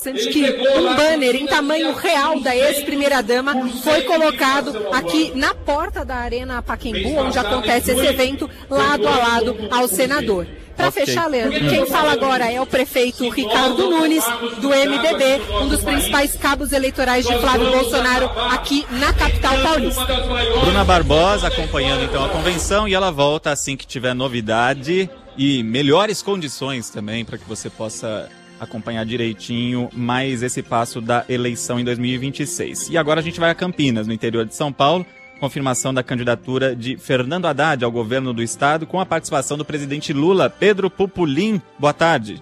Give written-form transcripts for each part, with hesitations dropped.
Que um banner em tamanho real da ex-primeira-dama foi colocado aqui na porta da Arena Pacaembu, onde acontece esse evento, lado a lado ao senador. Para fechar, Leandro, quem fala agora é o prefeito Ricardo Nunes, do MDB, um dos principais cabos eleitorais de Flávio Bolsonaro aqui na capital paulista. Bruna Barbosa acompanhando então a convenção, e ela volta assim que tiver novidade e melhores condições também para que você possa acompanhar direitinho mais esse passo da eleição em 2026. E agora a gente vai a Campinas, no interior de São Paulo, confirmação da candidatura de Fernando Haddad ao governo do estado, com a participação do presidente Lula. Pedro Pupulim, boa tarde.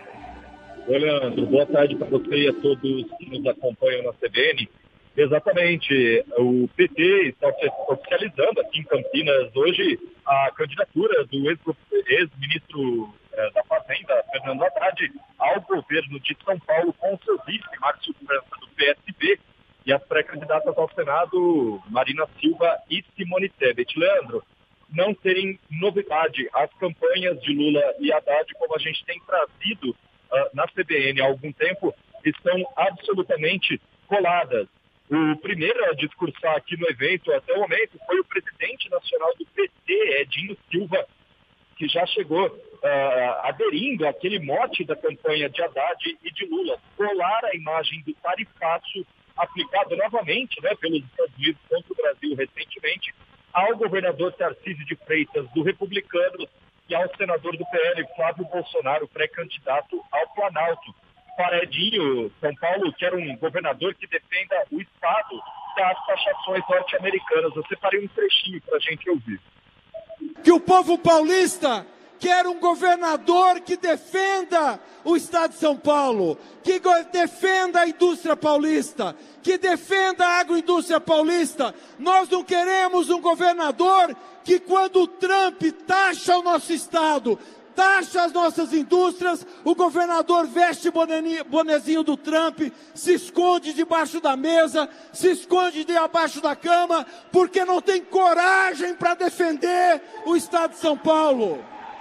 Oi, Leandro, boa tarde para você e a todos que nos acompanham na CBN. Exatamente, o PT está oficializando aqui em Campinas hoje a candidatura do ex-ministro da Fazenda, Fernando Haddad, ao governo de São Paulo, com o seu vice, Márcio França, do PSB, e as pré-candidatas ao Senado, Marina Silva e Simone Tebet. Leandro, não tem novidade. As campanhas de Lula e Haddad, como a gente tem trazido na CBN há algum tempo, estão absolutamente coladas. O primeiro a discursar aqui no evento até o momento foi o presidente nacional do PT, Edinho Silva, que já chegou aderindo àquele mote da campanha de Haddad e de Lula, colar a imagem do tarifaço aplicado novamente, pelos Estados Unidos contra o Brasil recentemente, ao governador Tarcísio de Freitas, do Republicano, e ao senador do PL, Flávio Bolsonaro, pré-candidato ao Planalto. Para Edinho, São Paulo quer um governador que defenda o Estado das taxações norte-americanas. Eu separei um trechinho para a gente ouvir. Que o povo paulista quer um governador que defenda o Estado de São Paulo, que defenda a indústria paulista, que defenda a agroindústria paulista. Nós não queremos um governador que, quando o Trump taxa o nosso Estado, taxa as nossas indústrias, o governador veste bonezinho do Trump, se esconde debaixo da mesa, se esconde debaixo da cama, porque não tem coragem para defender o Estado de São Paulo.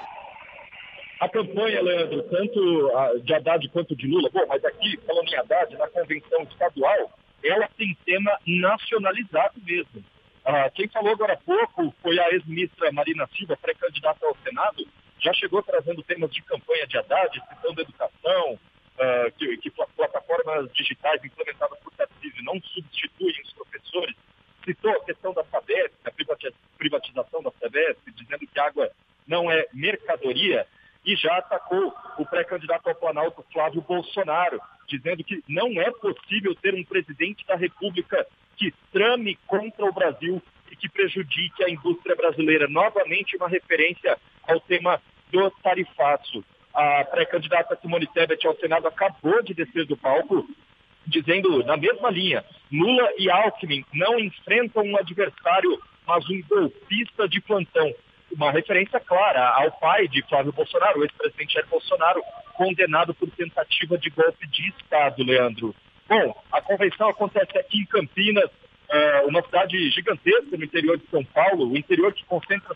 A campanha, Leandro, tanto de Haddad quanto de Lula, mas aqui, falando em Haddad, na convenção estadual, ela tem tema nacionalizado mesmo. Quem falou agora há pouco foi a ex-ministra Marina Silva, pré-candidata ao Senado, já chegou trazendo temas de campanha de Haddad, citando educação, que plataformas digitais implementadas por Tarcísio não substituem os professores. Citou a questão da Sabesp, a privatização da Sabesp, dizendo que água não é mercadoria, e já atacou o pré-candidato ao Planalto, Flávio Bolsonaro, dizendo que não é possível ter um presidente da República que trame contra o Brasil e que prejudique a indústria brasileira. Novamente, uma referência ao tema do tarifaço. A pré-candidata Simone Tebet ao Senado acabou de descer do palco, dizendo, na mesma linha, Lula e Alckmin não enfrentam um adversário, mas um golpista de plantão. Uma referência clara ao pai de Flávio Bolsonaro, o ex-presidente Jair Bolsonaro, condenado por tentativa de golpe de Estado, Leandro. Bom, a convenção acontece aqui em Campinas, uma cidade gigantesca no interior de São Paulo, o interior que concentra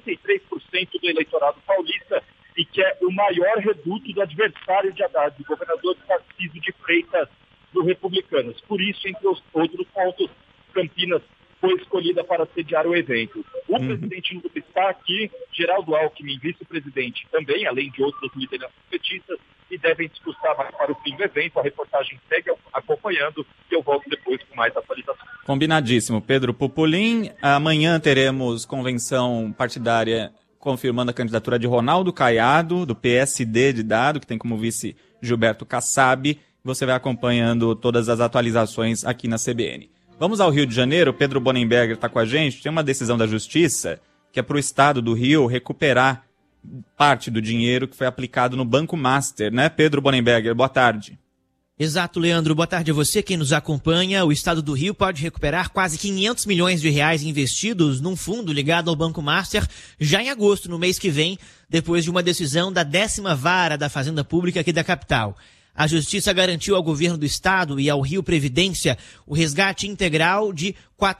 53% do eleitorado paulista e que é o maior reduto do adversário de Haddad, o governador Tarcísio de Freitas, do Republicanos. Por isso, entre os outros pontos, Campinas foi escolhida para sediar o evento. O presidente Lula está aqui, Geraldo Alckmin, vice-presidente, também, além de outras lideranças petistas, e devem discursar mais para o fim do evento. A reportagem segue acompanhando e eu volto depois com mais atualizações. Combinadíssimo. Pedro Pupulim, amanhã teremos convenção partidária confirmando a candidatura de Ronaldo Caiado, do PSD de Dado, que tem como vice Gilberto Kassab. Você vai acompanhando todas as atualizações aqui na CBN. Vamos ao Rio de Janeiro, Pedro Bonenberger está com a gente. Tem uma decisão da Justiça que é para o Estado do Rio recuperar parte do dinheiro que foi aplicado no Banco Master, né, Pedro Bonenberger? Boa tarde. Exato, Leandro. Boa tarde a você, quem nos acompanha. O Estado do Rio pode recuperar quase 500 milhões de reais investidos num fundo ligado ao Banco Master já em agosto, no mês que vem, depois de uma decisão da 10ª Vara da Fazenda Pública aqui da capital. A Justiça garantiu ao governo do Estado e ao Rio Previdência o resgate integral de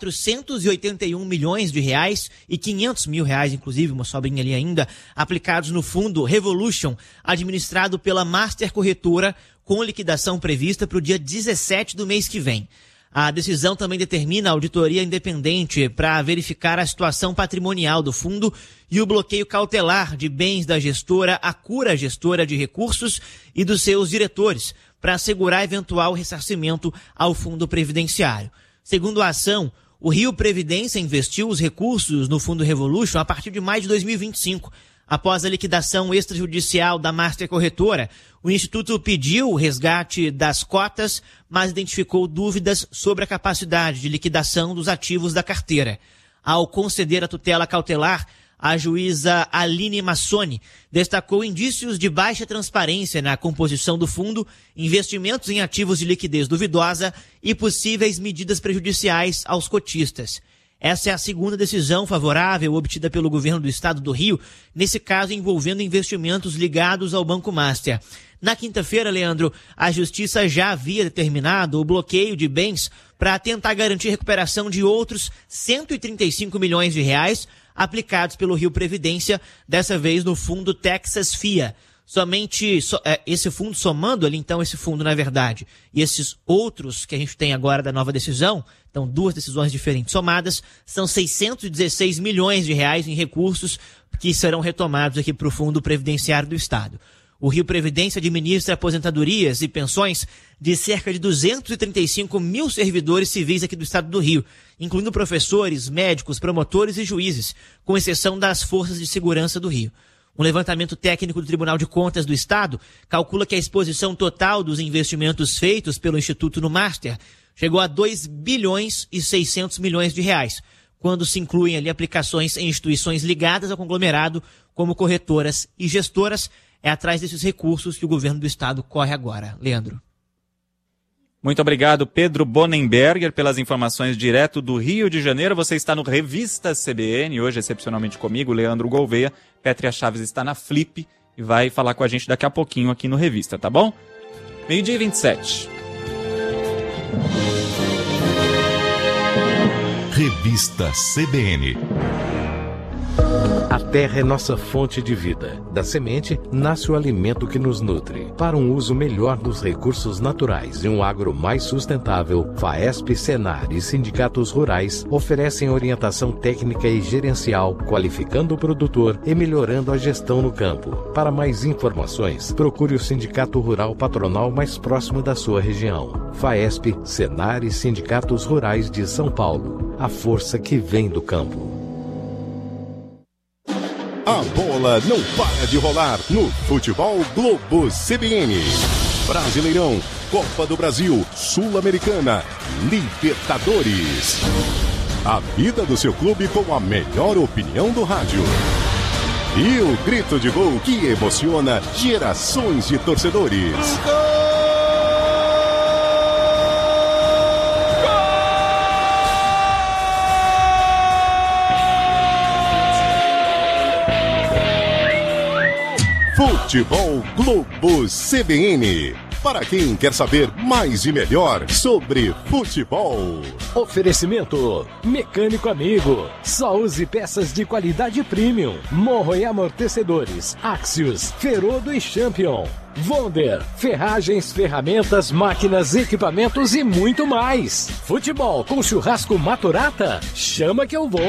481 milhões de reais e 500 mil reais, inclusive, uma sobrinha ali ainda, aplicados no fundo Revolution, administrado pela Master Corretora, com liquidação prevista para o dia 17 do mês que vem. A decisão também determina a auditoria independente para verificar a situação patrimonial do fundo e o bloqueio cautelar de bens da gestora, a cura gestora de recursos e dos seus diretores, para assegurar eventual ressarcimento ao fundo previdenciário. Segundo a ação, o Rio Previdência investiu os recursos no Fundo Revolution a partir de maio de 2025. Após a liquidação extrajudicial da Master Corretora, o Instituto pediu o resgate das cotas, mas identificou dúvidas sobre a capacidade de liquidação dos ativos da carteira. Ao conceder a tutela cautelar, a juíza Aline Massoni destacou indícios de baixa transparência na composição do fundo, investimentos em ativos de liquidez duvidosa e possíveis medidas prejudiciais aos cotistas. Essa é a segunda decisão favorável obtida pelo governo do estado do Rio, nesse caso envolvendo investimentos ligados ao Banco Master. Na quinta-feira, Leandro, a Justiça já havia determinado o bloqueio de bens para tentar garantir recuperação de outros 135 milhões de reais aplicados pelo Rio Previdência, dessa vez no fundo Texas FIA. Somente esse fundo, somando ali então esse fundo, na verdade, e esses outros que a gente tem agora da nova decisão, então duas decisões diferentes somadas, são 616 milhões de reais em recursos que serão retomados aqui para o Fundo Previdenciário do Estado. O Rio Previdência administra aposentadorias e pensões de cerca de 235 mil servidores civis aqui do estado do Rio, incluindo professores, médicos, promotores e juízes, com exceção das forças de segurança do Rio. Um levantamento técnico do Tribunal de Contas do Estado calcula que a exposição total dos investimentos feitos pelo Instituto no Master chegou a 2 bilhões e 600 milhões de reais, quando se incluem ali aplicações em instituições ligadas ao conglomerado, como corretoras e gestoras. É atrás desses recursos que o governo do estado corre agora. Leandro. Muito obrigado, Pedro Bonenberger, pelas informações direto do Rio de Janeiro. Você está no Revista CBN, hoje excepcionalmente comigo, Leandro Gouveia. Pétria Chaves está na Flip e vai falar com a gente daqui a pouquinho aqui no Revista, tá bom? 12h27. Revista CBN. A terra é nossa fonte de vida. Da semente nasce o alimento que nos nutre. Para um uso melhor dos recursos naturais e um agro mais sustentável, FAESP, Senar e sindicatos rurais oferecem orientação técnica e gerencial, qualificando o produtor e melhorando a gestão no campo. Para mais informações, procure o sindicato rural patronal mais próximo da sua região. FAESP, Senar e sindicatos rurais de São Paulo. A força que vem do campo. A bola não para de rolar no Futebol Globo CBN. Brasileirão, Copa do Brasil, Sul-Americana, Libertadores. A vida do seu clube com a melhor opinião do rádio. E o grito de gol que emociona gerações de torcedores. Futebol Globo CBN. Para quem quer saber mais e melhor sobre futebol. Oferecimento Mecânico Amigo. Só use peças de qualidade premium. Morro e amortecedores. Axios, Ferodo e Champion. Wonder, ferragens, ferramentas, máquinas, equipamentos e muito mais. Futebol com churrasco Maturata? Chama que eu vou.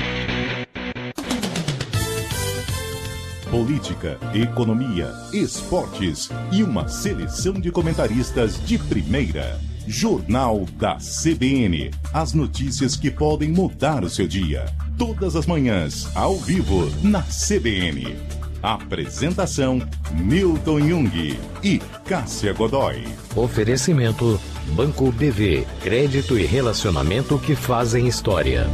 Política, economia, esportes e uma seleção de comentaristas de primeira. Jornal da CBN. As notícias que podem mudar o seu dia. Todas as manhãs, ao vivo, na CBN. Apresentação, Milton Jung e Cássia Godoy. Oferecimento, Banco BV. Crédito e relacionamento que fazem história.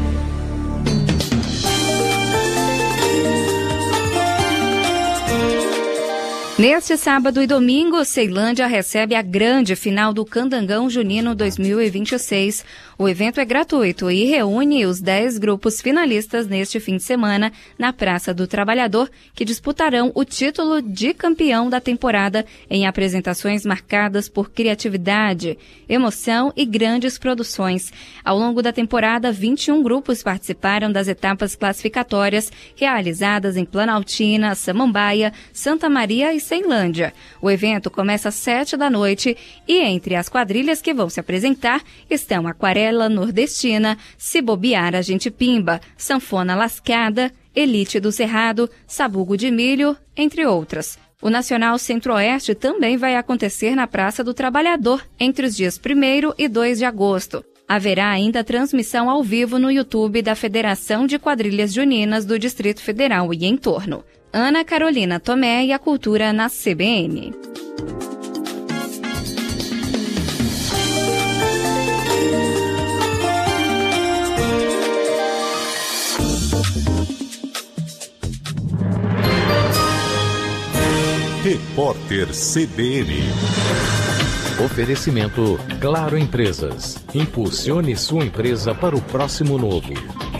Neste sábado e domingo, Ceilândia recebe a grande final do Candangão Junino 2026. O evento é gratuito e reúne os 10 grupos finalistas neste fim de semana na Praça do Trabalhador, que disputarão o título de campeão da temporada em apresentações marcadas por criatividade, emoção e grandes produções. Ao longo da temporada, 21 grupos participaram das etapas classificatórias realizadas em Planaltina, Samambaia, Santa Maria e Ceilândia. O evento começa às 7h e entre as quadrilhas que vão se apresentar estão Aquarela Nordestina, Se Bobear a Gente Pimba, Sanfona Lascada, Elite do Cerrado, Sabugo de Milho, entre outras. O Nacional Centro-Oeste também vai acontecer na Praça do Trabalhador entre os dias 1º e 2 de agosto. Haverá ainda transmissão ao vivo no YouTube da Federação de Quadrilhas Juninas do Distrito Federal e entorno. Ana Carolina Tomé e a Cultura na CBN. Repórter CBN. Oferecimento Claro Empresas. Impulsione sua empresa para o próximo novo.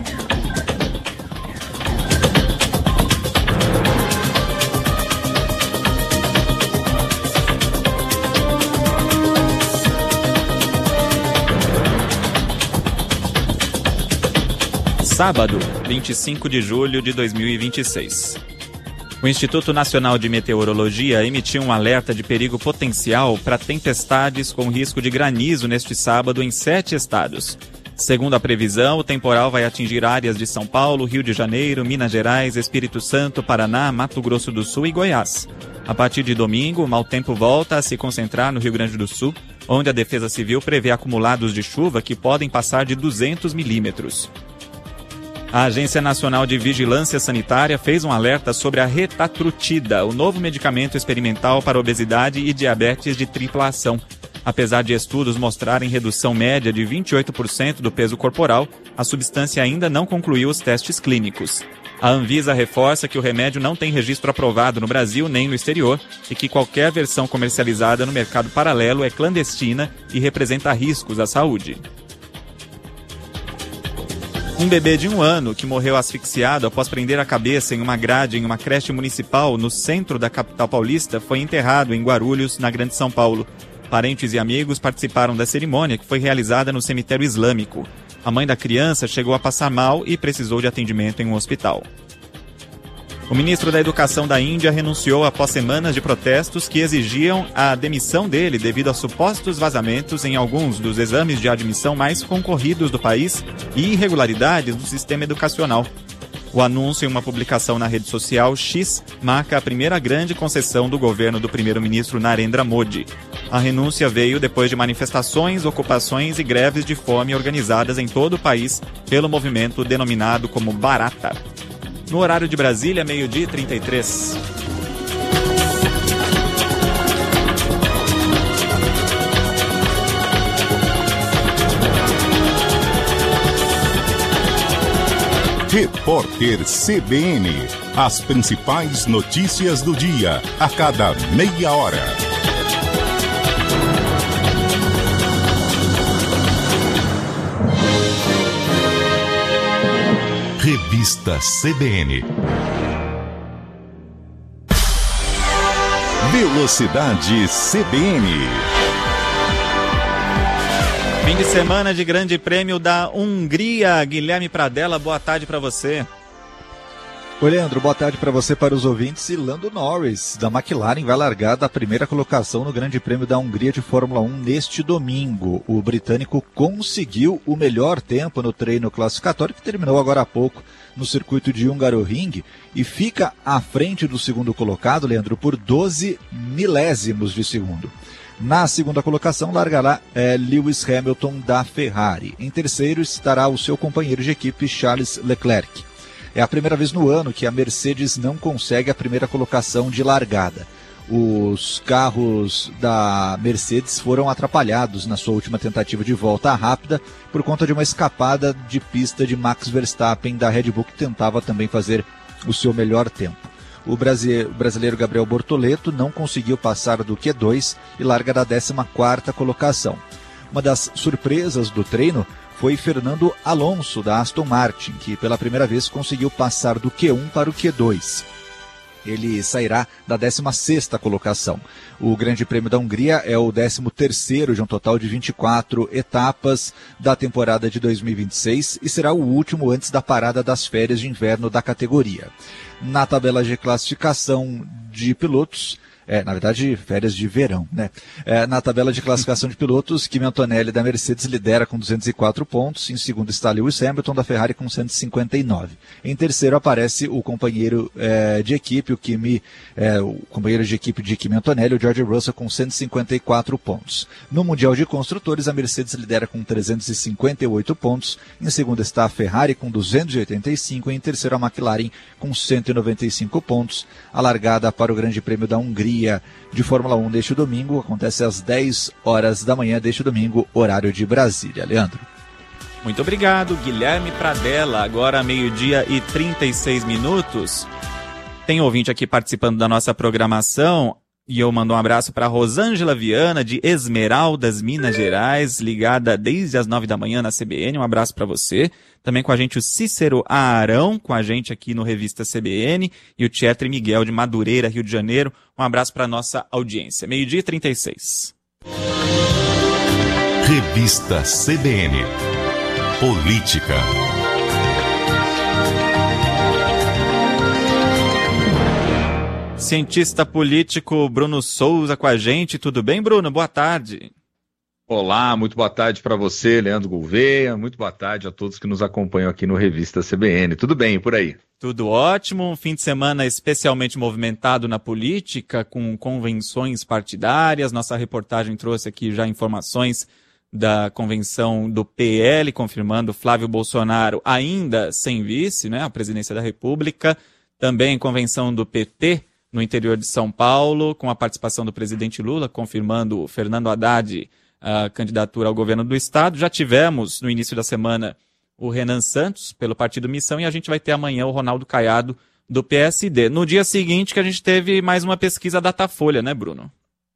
Sábado, 25 de julho de 2026. O Instituto Nacional de Meteorologia emitiu um alerta de perigo potencial para tempestades com risco de granizo neste sábado em 7 estados. Segundo a previsão, o temporal vai atingir áreas de São Paulo, Rio de Janeiro, Minas Gerais, Espírito Santo, Paraná, Mato Grosso do Sul e Goiás. A partir de domingo, o mau tempo volta a se concentrar no Rio Grande do Sul, onde a Defesa Civil prevê acumulados de chuva que podem passar de 200 milímetros. A Agência Nacional de Vigilância Sanitária fez um alerta sobre a retatrutida, o novo medicamento experimental para obesidade e diabetes de tripla ação. Apesar de estudos mostrarem redução média de 28% do peso corporal, a substância ainda não concluiu os testes clínicos. A Anvisa reforça que o remédio não tem registro aprovado no Brasil nem no exterior e que qualquer versão comercializada no mercado paralelo é clandestina e representa riscos à saúde. Um bebê de 1 ano que morreu asfixiado após prender a cabeça em uma grade em uma creche municipal no centro da capital paulista foi enterrado em Guarulhos, na Grande São Paulo. Parentes e amigos participaram da cerimônia que foi realizada no cemitério islâmico. A mãe da criança chegou a passar mal e precisou de atendimento em um hospital. O ministro da Educação da Índia renunciou após semanas de protestos que exigiam a demissão dele devido a supostos vazamentos em alguns dos exames de admissão mais concorridos do país e irregularidades do sistema educacional. O anúncio em uma publicação na rede social X marca a primeira grande concessão do governo do primeiro-ministro Narendra Modi. A renúncia veio depois de manifestações, ocupações e greves de fome organizadas em todo o país pelo movimento denominado como Bharata. No horário de Brasília, 12h33. Repórter CBN. As principais notícias do dia, a cada meia hora. Revista CBN. Velocidade CBN. Fim de semana de Grande Prêmio da Hungria. Guilherme Pradella, boa tarde para você. Oi, Leandro, boa tarde para você, para os ouvintes. E Lando Norris, da McLaren, vai largar da primeira colocação no Grande Prêmio da Hungria de Fórmula 1 neste domingo. O britânico conseguiu o melhor tempo no treino classificatório, que terminou agora há pouco no circuito de Hungaroring, e fica à frente do segundo colocado, Leandro, por 12 milésimos de segundo. Na segunda colocação largará Lewis Hamilton da Ferrari. Em terceiro estará o seu companheiro de equipe Charles Leclerc. É a primeira vez no ano que a Mercedes não consegue a primeira colocação de largada. Os carros da Mercedes foram atrapalhados na sua última tentativa de volta rápida por conta de uma escapada de pista de Max Verstappen da Red Bull, que tentava também fazer o seu melhor tempo. O brasileiro Gabriel Bortoleto não conseguiu passar do Q2 e larga da 14ª colocação. Uma das surpresas do treino foi Fernando Alonso, da Aston Martin, que pela primeira vez conseguiu passar do Q1 para o Q2. Ele sairá da 16ª colocação. O Grande Prêmio da Hungria é o 13º de um total de 24 etapas da temporada de 2026 e será o último antes da parada das férias de inverno da categoria. Na tabela de classificação de pilotos. Na verdade, férias de verão, né? Na tabela de classificação de pilotos, Kimi Antonelli da Mercedes lidera com 204 pontos. Em segundo está Lewis Hamilton da Ferrari com 159. Em terceiro aparece o companheiro de equipe, o companheiro de equipe de Kimi Antonelli, o George Russell, com 154 pontos. No Mundial de Construtores, a Mercedes lidera com 358 pontos. Em segundo está a Ferrari com 285. E em terceiro a McLaren com 195 pontos. A largada para o Grande Prêmio da Hungria de Fórmula 1 deste domingo acontece às 10 horas da manhã deste domingo, horário de Brasília. Leandro. Muito obrigado, Guilherme Pradella. Agora, meio-dia e 36 minutos. Tem ouvinte aqui participando da nossa programação e eu mando um abraço para Rosângela Viana, de Esmeraldas, Minas Gerais, ligada desde as 9 da manhã na CBN. Um abraço para você. Também com a gente o Cícero Arão, com a gente aqui no Revista CBN, e o Tietre Miguel, de Madureira, Rio de Janeiro. Um abraço para a nossa audiência. Meio-dia e 36. Revista CBN. Política. Cientista político Bruno Souza com a gente. Tudo bem, Bruno? Boa tarde. Olá, muito boa tarde para você, Leandro Gouveia. Muito boa tarde a todos que nos acompanham aqui no Revista CBN. Tudo bem por aí? Tudo ótimo. Um fim de semana especialmente movimentado na política, com convenções partidárias. Nossa reportagem trouxe aqui já informações da convenção do PL, confirmando Flávio Bolsonaro ainda sem vice, né, a presidência da República. Também convenção do PT no interior de São Paulo, com a participação do presidente Lula, confirmando Fernando Haddad a candidatura ao governo do estado. Já tivemos, no início da semana, o Renan Santos, pelo Partido Missão, e a gente vai ter amanhã o Ronaldo Caiado, do PSD. No dia seguinte que a gente teve mais uma pesquisa Datafolha, né, Bruno?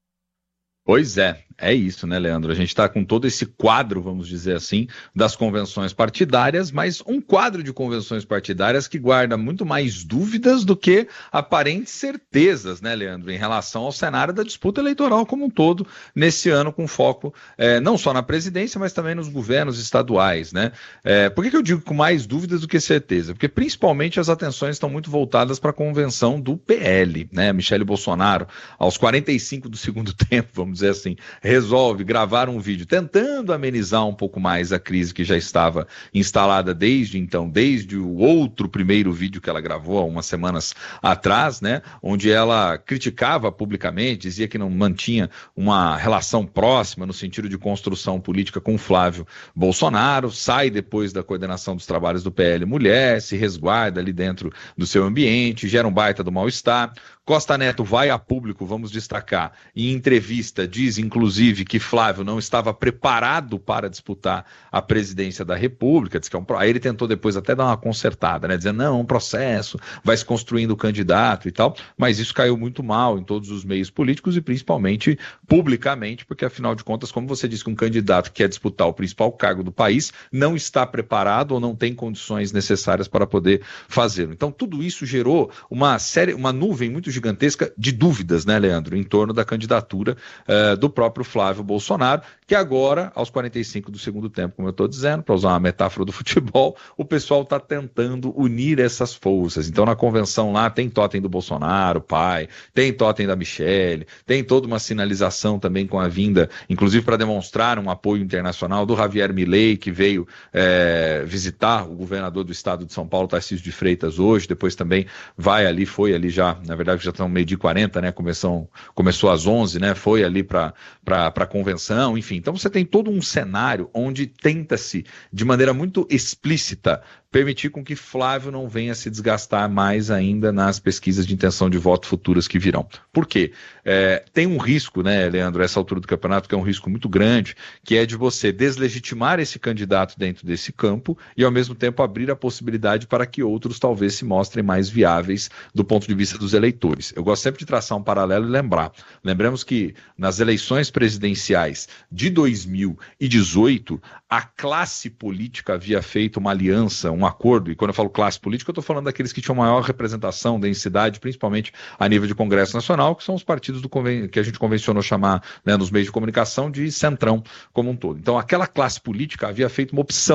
Pois é isso, né, Leandro? A gente está com todo esse quadro, vamos dizer assim, das convenções partidárias, mas um quadro de convenções partidárias que guarda muito mais dúvidas do que aparentes certezas, né, Leandro, em relação ao cenário da disputa eleitoral como um todo, nesse ano com foco não só na presidência, mas também nos governos estaduais, né? Por que eu digo com mais dúvidas do que certeza? Porque principalmente as atenções estão muito voltadas para a convenção do PL, né? Michele Bolsonaro, aos 45 do segundo tempo, vamos dizer assim, resolve gravar um vídeo tentando amenizar um pouco mais a crise que já estava instalada desde o outro primeiro vídeo que ela gravou há umas semanas atrás, né, onde ela criticava publicamente, dizia que não mantinha uma relação próxima no sentido de construção política com Flávio Bolsonaro, sai depois da coordenação dos trabalhos do PL Mulher, se resguarda ali dentro do seu ambiente, gera um baita do mal-estar. Costa Neto vai a público, vamos destacar, em entrevista diz, inclusive, que Flávio não estava preparado para disputar a presidência da República, diz que aí ele tentou depois até dar uma consertada, né, dizendo, não, é um processo, vai se construindo o candidato e tal, mas isso caiu muito mal em todos os meios políticos e principalmente publicamente, porque afinal de contas, como você disse que um candidato que quer disputar o principal cargo do país não está preparado ou não tem condições necessárias para poder fazê-lo. Então tudo isso gerou uma nuvem muito gigantesca de dúvidas, né, Leandro, em torno da candidatura do próprio Flávio Bolsonaro, que agora, aos 45 do segundo tempo, como eu estou dizendo, para usar uma metáfora do futebol, o pessoal está tentando unir essas forças. Então, na convenção lá, tem totem do Bolsonaro, pai, tem totem da Michele, tem toda uma sinalização também com a vinda, inclusive para demonstrar um apoio internacional do Javier Milei, que veio visitar o governador do estado de São Paulo, Tarcísio de Freitas, hoje, depois também foi ali já, na verdade, já estão meio de 40, né? Começou às 11, né? Foi ali para a convenção, enfim. Então você tem todo um cenário onde tenta-se, de maneira muito explícita, permitir com que Flávio não venha se desgastar mais ainda nas pesquisas de intenção de voto futuras que virão. Por quê? Tem um risco, né, Leandro, essa altura do campeonato, que é um risco muito grande, que é de você deslegitimar esse candidato dentro desse campo e, ao mesmo tempo, abrir a possibilidade para que outros talvez se mostrem mais viáveis do ponto de vista dos eleitores. Eu gosto sempre de traçar um paralelo e lembramos que nas eleições presidenciais de 2018, a classe política havia feito uma aliança, um acordo, e quando eu falo classe política, eu estou falando daqueles que tinham maior representação, densidade, principalmente a nível de Congresso Nacional, que são os partidos que a gente convencionou chamar, né, nos meios de comunicação de centrão como um todo. Então, aquela classe política havia feito uma opção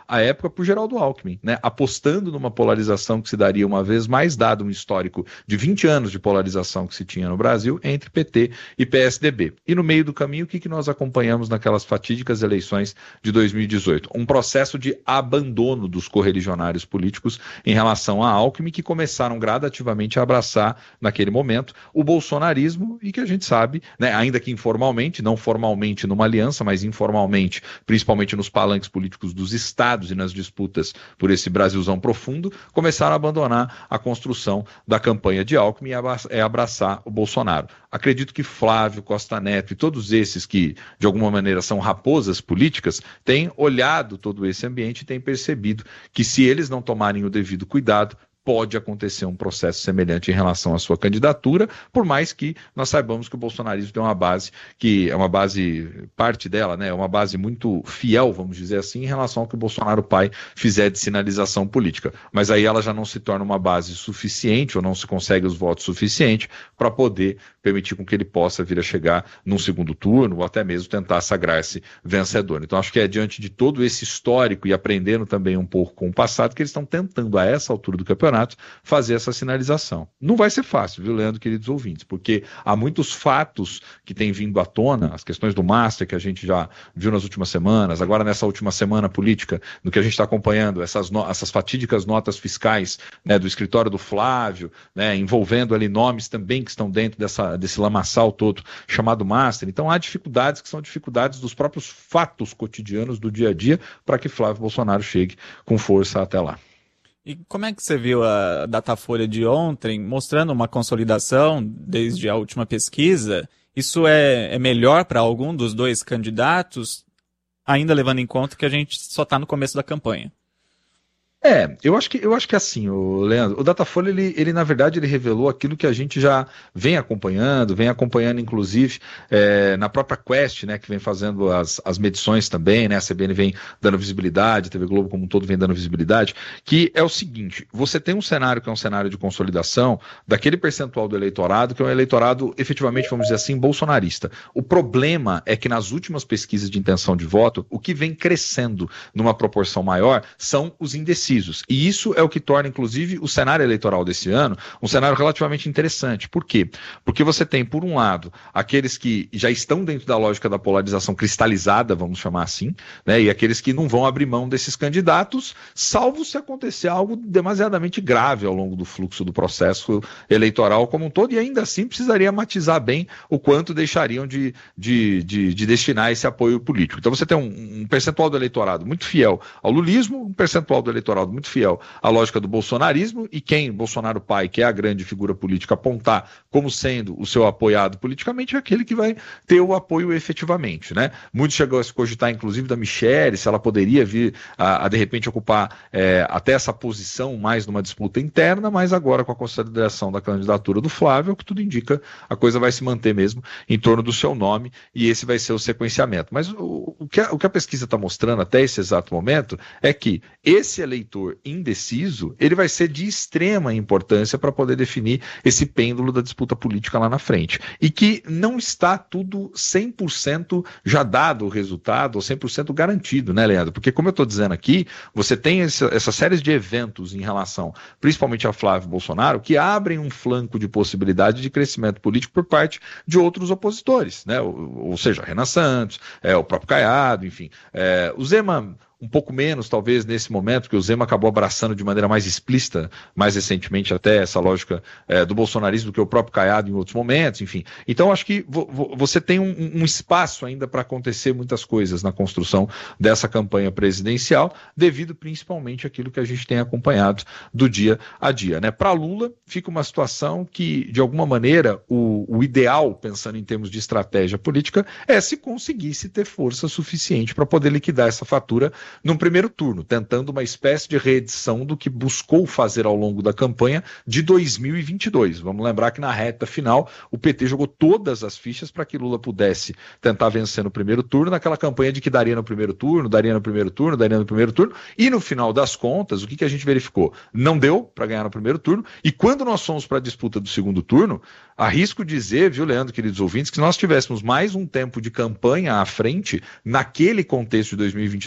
à época por Geraldo Alckmin, né? Apostando numa polarização que se daria uma vez mais, dado um histórico de 20 anos de polarização que se tinha no Brasil entre PT e PSDB. E no meio do caminho, o que nós acompanhamos naquelas fatídicas eleições de 2018? Um processo de abandono dos correligionários políticos em relação a Alckmin, que começaram gradativamente a abraçar, naquele momento, o bolsonarismo, e que a gente sabe, né, ainda que informalmente, não formalmente numa aliança, mas informalmente, principalmente nos palanques políticos dos estados e nas disputas por esse Brasilzão profundo, começaram a abandonar a construção da campanha de Alckmin e abraçar o Bolsonaro. Acredito que Flávio, Costa Neto e todos esses que, de alguma maneira, são raposas políticas, têm olhado todo esse ambiente e têm percebido que, se eles não tomarem o devido cuidado, pode acontecer um processo semelhante em relação à sua candidatura, por mais que nós saibamos que o bolsonarismo tem uma base, que é uma base, parte dela, né, é uma base muito fiel, vamos dizer assim, em relação ao que o Bolsonaro pai fizer de sinalização política. Mas aí ela já não se torna uma base suficiente, ou não se consegue os votos suficientes para poder permitir com que ele possa vir a chegar num segundo turno, ou até mesmo tentar sagrar-se vencedor. Então acho que é diante de todo esse histórico e aprendendo também um pouco com o passado, que eles estão tentando, a essa altura do campeonato, fazer essa sinalização. Não vai ser fácil, viu, Leandro, queridos ouvintes, porque há muitos fatos que têm vindo à tona, as questões do Master que a gente já viu nas últimas semanas, agora nessa última semana política, no que a gente está acompanhando, essas fatídicas notas fiscais, né, do escritório do Flávio, né, envolvendo ali nomes também que estão dentro desse lamaçal todo chamado Master. Então há dificuldades que são dificuldades dos próprios fatos cotidianos do dia a dia para que Flávio Bolsonaro chegue com força até lá. E como é que você viu a Datafolha de ontem, mostrando uma consolidação desde a última pesquisa? Isso é melhor para algum dos dois candidatos, ainda levando em conta que a gente só está no começo da campanha? Eu acho que assim, Leandro, o Datafolha, ele na verdade, ele revelou aquilo que a gente já vem acompanhando inclusive na própria Quest, né, que vem fazendo as medições também, né, a CBN vem dando visibilidade, a TV Globo como um todo vem dando visibilidade, que é o seguinte: você tem um cenário que é um cenário de consolidação daquele percentual do eleitorado, que é um eleitorado efetivamente, vamos dizer assim, bolsonarista. O problema é que nas últimas pesquisas de intenção de voto, o que vem crescendo numa proporção maior são os indecisos. E isso é o que torna, inclusive, o cenário eleitoral desse ano um cenário relativamente interessante. Por quê? Porque você tem, por um lado, aqueles que já estão dentro da lógica da polarização cristalizada, vamos chamar assim, né, e aqueles que não vão abrir mão desses candidatos, salvo se acontecer algo demasiadamente grave ao longo do fluxo do processo eleitoral como um todo, e ainda assim precisaria matizar bem o quanto deixariam de destinar esse apoio político. Então você tem um percentual do eleitorado muito fiel ao lulismo, um percentual do eleitorado muito fiel à lógica do bolsonarismo, e quem Bolsonaro pai, que é a grande figura política, apontar como sendo o seu apoiado politicamente, é aquele que vai ter o apoio efetivamente, né? Muitos chegou a se cogitar, inclusive, da Michelle, se ela poderia vir a de repente ocupar até essa posição mais numa disputa interna, mas agora com a consolidação da candidatura do Flávio, o que tudo indica, a coisa vai se manter mesmo em torno do seu nome, e esse vai ser o sequenciamento. Mas o que a pesquisa está mostrando até esse exato momento é que esse eleitor indeciso, ele vai ser de extrema importância para poder definir esse pêndulo da disputa política lá na frente. E que não está tudo 100% já dado o resultado, ou 100% garantido, né, Leandro? Porque, como eu estou dizendo aqui, você tem essa série de eventos em relação, principalmente a Flávio Bolsonaro, que abrem um flanco de possibilidade de crescimento político por parte de outros opositores, né? Ou seja, Renan Santos, o próprio Caiado, enfim. O Zema, um pouco menos, talvez, nesse momento, porque o Zema acabou abraçando de maneira mais explícita, mais recentemente até, essa lógica do bolsonarismo do que o próprio Caiado em outros momentos, enfim. Então, acho que você tem um espaço ainda para acontecer muitas coisas na construção dessa campanha presidencial, devido principalmente àquilo que a gente tem acompanhado do dia a dia, né? Para Lula, fica uma situação que, de alguma maneira, o ideal, pensando em termos de estratégia política, é se conseguisse ter força suficiente para poder liquidar essa fatura num primeiro turno, tentando uma espécie de reedição do que buscou fazer ao longo da campanha de 2022. Vamos lembrar que na reta final o PT jogou todas as fichas para que Lula pudesse tentar vencer no primeiro turno, naquela campanha de que daria no primeiro turno, e no final das contas, o que a gente verificou? Não deu para ganhar no primeiro turno, e quando nós fomos para a disputa do segundo turno, arrisco dizer, viu, Leandro, queridos ouvintes, que se nós tivéssemos mais um tempo de campanha à frente, naquele contexto de 2022, naquele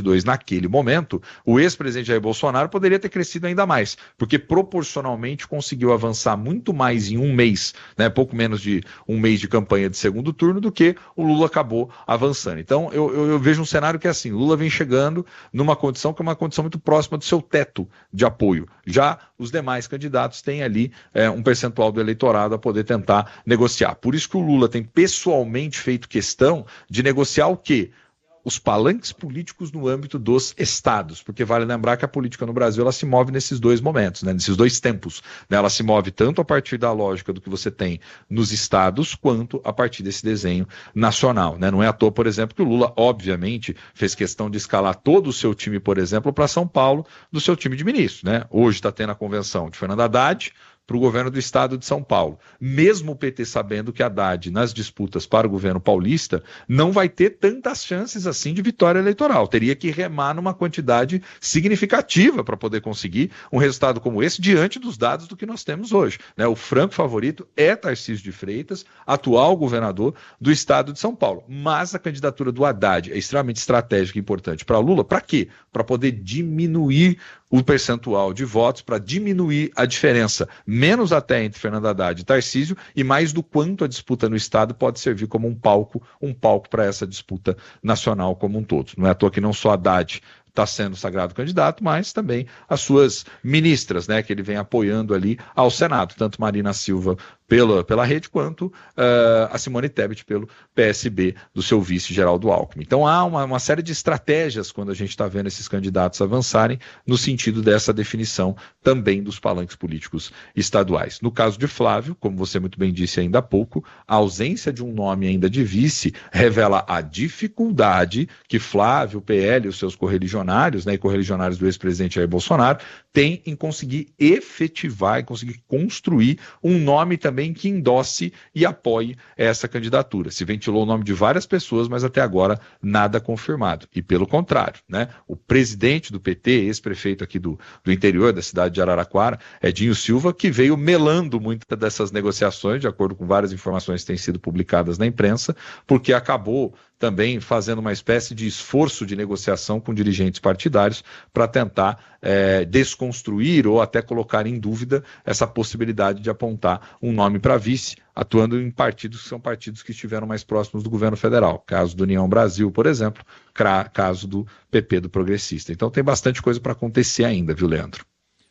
naquele momento, o ex-presidente Jair Bolsonaro poderia ter crescido ainda mais, porque proporcionalmente conseguiu avançar muito mais em um mês, né, pouco menos de um mês de campanha de segundo turno, do que o Lula acabou avançando. Então eu vejo um cenário que é assim, Lula vem chegando numa condição que é uma condição muito próxima do seu teto de apoio. Já os demais candidatos têm ali um percentual do eleitorado a poder tentar negociar. Por isso que o Lula tem pessoalmente feito questão de negociar o quê? Os palanques políticos no âmbito dos estados, porque vale lembrar que a política no Brasil ela se move nesses dois momentos, né, nesses dois tempos, né, ela se move tanto a partir da lógica do que você tem nos estados, quanto a partir desse desenho nacional, né? Não é à toa, por exemplo, que o Lula, obviamente, fez questão de escalar todo o seu time, por exemplo, para São Paulo, do seu time de ministros, né? Hoje está tendo a convenção de Fernando Haddad para o governo do estado de São Paulo. Mesmo o PT sabendo que Haddad, nas disputas para o governo paulista, não vai ter tantas chances assim de vitória eleitoral. Teria que remar numa quantidade significativa para poder conseguir um resultado como esse diante dos dados do que nós temos hoje, né? O franco favorito é Tarcísio de Freitas, atual governador do estado de São Paulo. Mas a candidatura do Haddad é extremamente estratégica e importante para Lula. Para quê? Para poder diminuir o percentual de votos, para diminuir a diferença, menos até entre Fernando Haddad e Tarcísio, e mais do quanto a disputa no estado pode servir como um palco para essa disputa nacional como um todo. Não é à toa que não só Haddad está sendo sagrado candidato, mas também as suas ministras, né, que ele vem apoiando ali ao Senado, tanto Marina Silva pela rede, quanto a Simone Tebet pelo PSB do seu vice Geraldo Alckmin. Então há uma série de estratégias quando a gente está vendo esses candidatos avançarem no sentido dessa definição também dos palanques políticos estaduais. No caso de Flávio, como você muito bem disse ainda há pouco, a ausência de um nome ainda de vice revela a dificuldade que Flávio, o PL e os seus correligionários, né, e correligionários do ex-presidente Jair Bolsonaro, têm em conseguir efetivar, em conseguir construir um nome também que endosse e apoie essa candidatura. Se ventilou o nome de várias pessoas, mas até agora nada confirmado. E pelo contrário, né, o presidente do PT, ex-prefeito aqui do interior da cidade de Araraquara, Edinho Silva, que veio melando muitas dessas negociações, de acordo com várias informações que têm sido publicadas na imprensa, porque acabou também fazendo uma espécie de esforço de negociação com dirigentes partidários para tentar desconstruir ou até colocar em dúvida essa possibilidade de apontar um nome para vice, atuando em partidos que são partidos que estiveram mais próximos do governo federal. Caso do União Brasil, por exemplo, caso do PP, do Progressista. Então tem bastante coisa para acontecer ainda, viu, Leandro?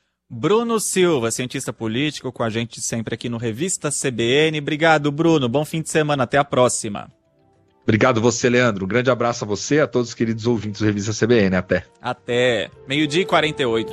Bruno Silva, cientista político, com a gente sempre aqui no Revista CBN. Obrigado, Bruno. Bom fim de semana. Até a próxima. Obrigado você, Leandro. Um grande abraço a você e a todos os queridos ouvintes do Revista CBN. Até. Até. 12h48.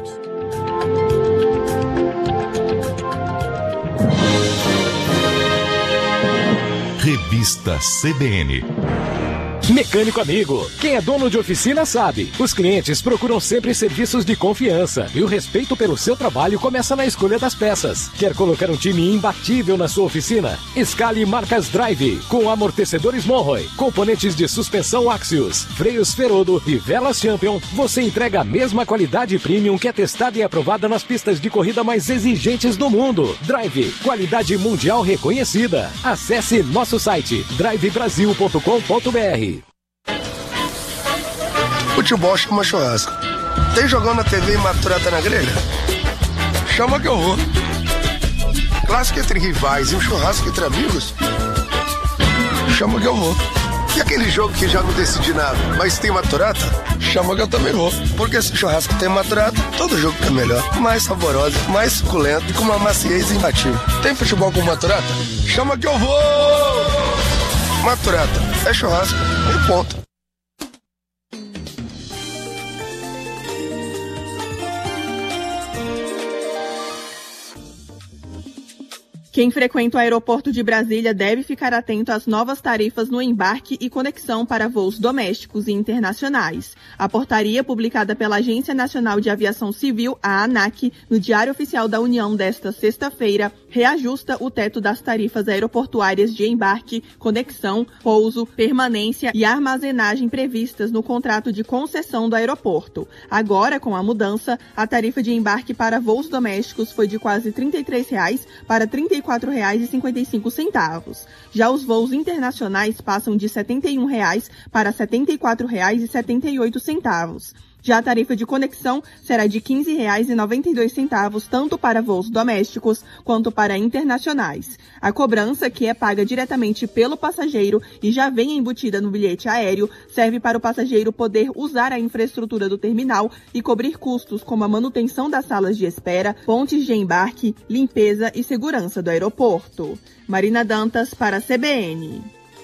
Revista CBN. Mecânico Amigo. Quem é dono de oficina sabe. Os clientes procuram sempre serviços de confiança e o respeito pelo seu trabalho começa na escolha das peças. Quer colocar um time imbatível na sua oficina? Escale marcas Drive, com amortecedores Monroe, componentes de suspensão Axios, freios Ferodo e velas Champion. Você entrega a mesma qualidade premium que é testada e aprovada nas pistas de corrida mais exigentes do mundo. Drive, qualidade mundial reconhecida. Acesse nosso site drivebrasil.com.br. Futebol chama churrasco. Tem jogão na TV e maturata na grelha? Chama que eu vou. Clássico entre rivais e um churrasco entre amigos? Chama que eu vou. E aquele jogo que já não decidi nada, mas tem maturata? Chama que eu também vou. Porque se churrasco tem maturata, todo jogo fica melhor. Mais saboroso, mais suculento e com uma maciez imbatível. Tem futebol com maturata? Chama que eu vou! Maturata é churrasco e ponto. Quem frequenta o aeroporto de Brasília deve ficar atento às novas tarifas no embarque e conexão para voos domésticos e internacionais. A portaria publicada pela Agência Nacional de Aviação Civil, a ANAC, no Diário Oficial da União desta sexta-feira, reajusta o teto das tarifas aeroportuárias de embarque, conexão, pouso, permanência e armazenagem previstas no contrato de concessão do aeroporto. Agora, com a mudança, a tarifa de embarque para voos domésticos foi de quase R$ 33,00 para R$ 34,55. Já os voos internacionais passam de R$ 71,00 para R$ 74,78. Já a tarifa de conexão será de R$ 15,92, tanto para voos domésticos quanto para internacionais. A cobrança, que é paga diretamente pelo passageiro e já vem embutida no bilhete aéreo, serve para o passageiro poder usar a infraestrutura do terminal e cobrir custos como a manutenção das salas de espera, pontes de embarque, limpeza e segurança do aeroporto. Marina Dantas para a CBN.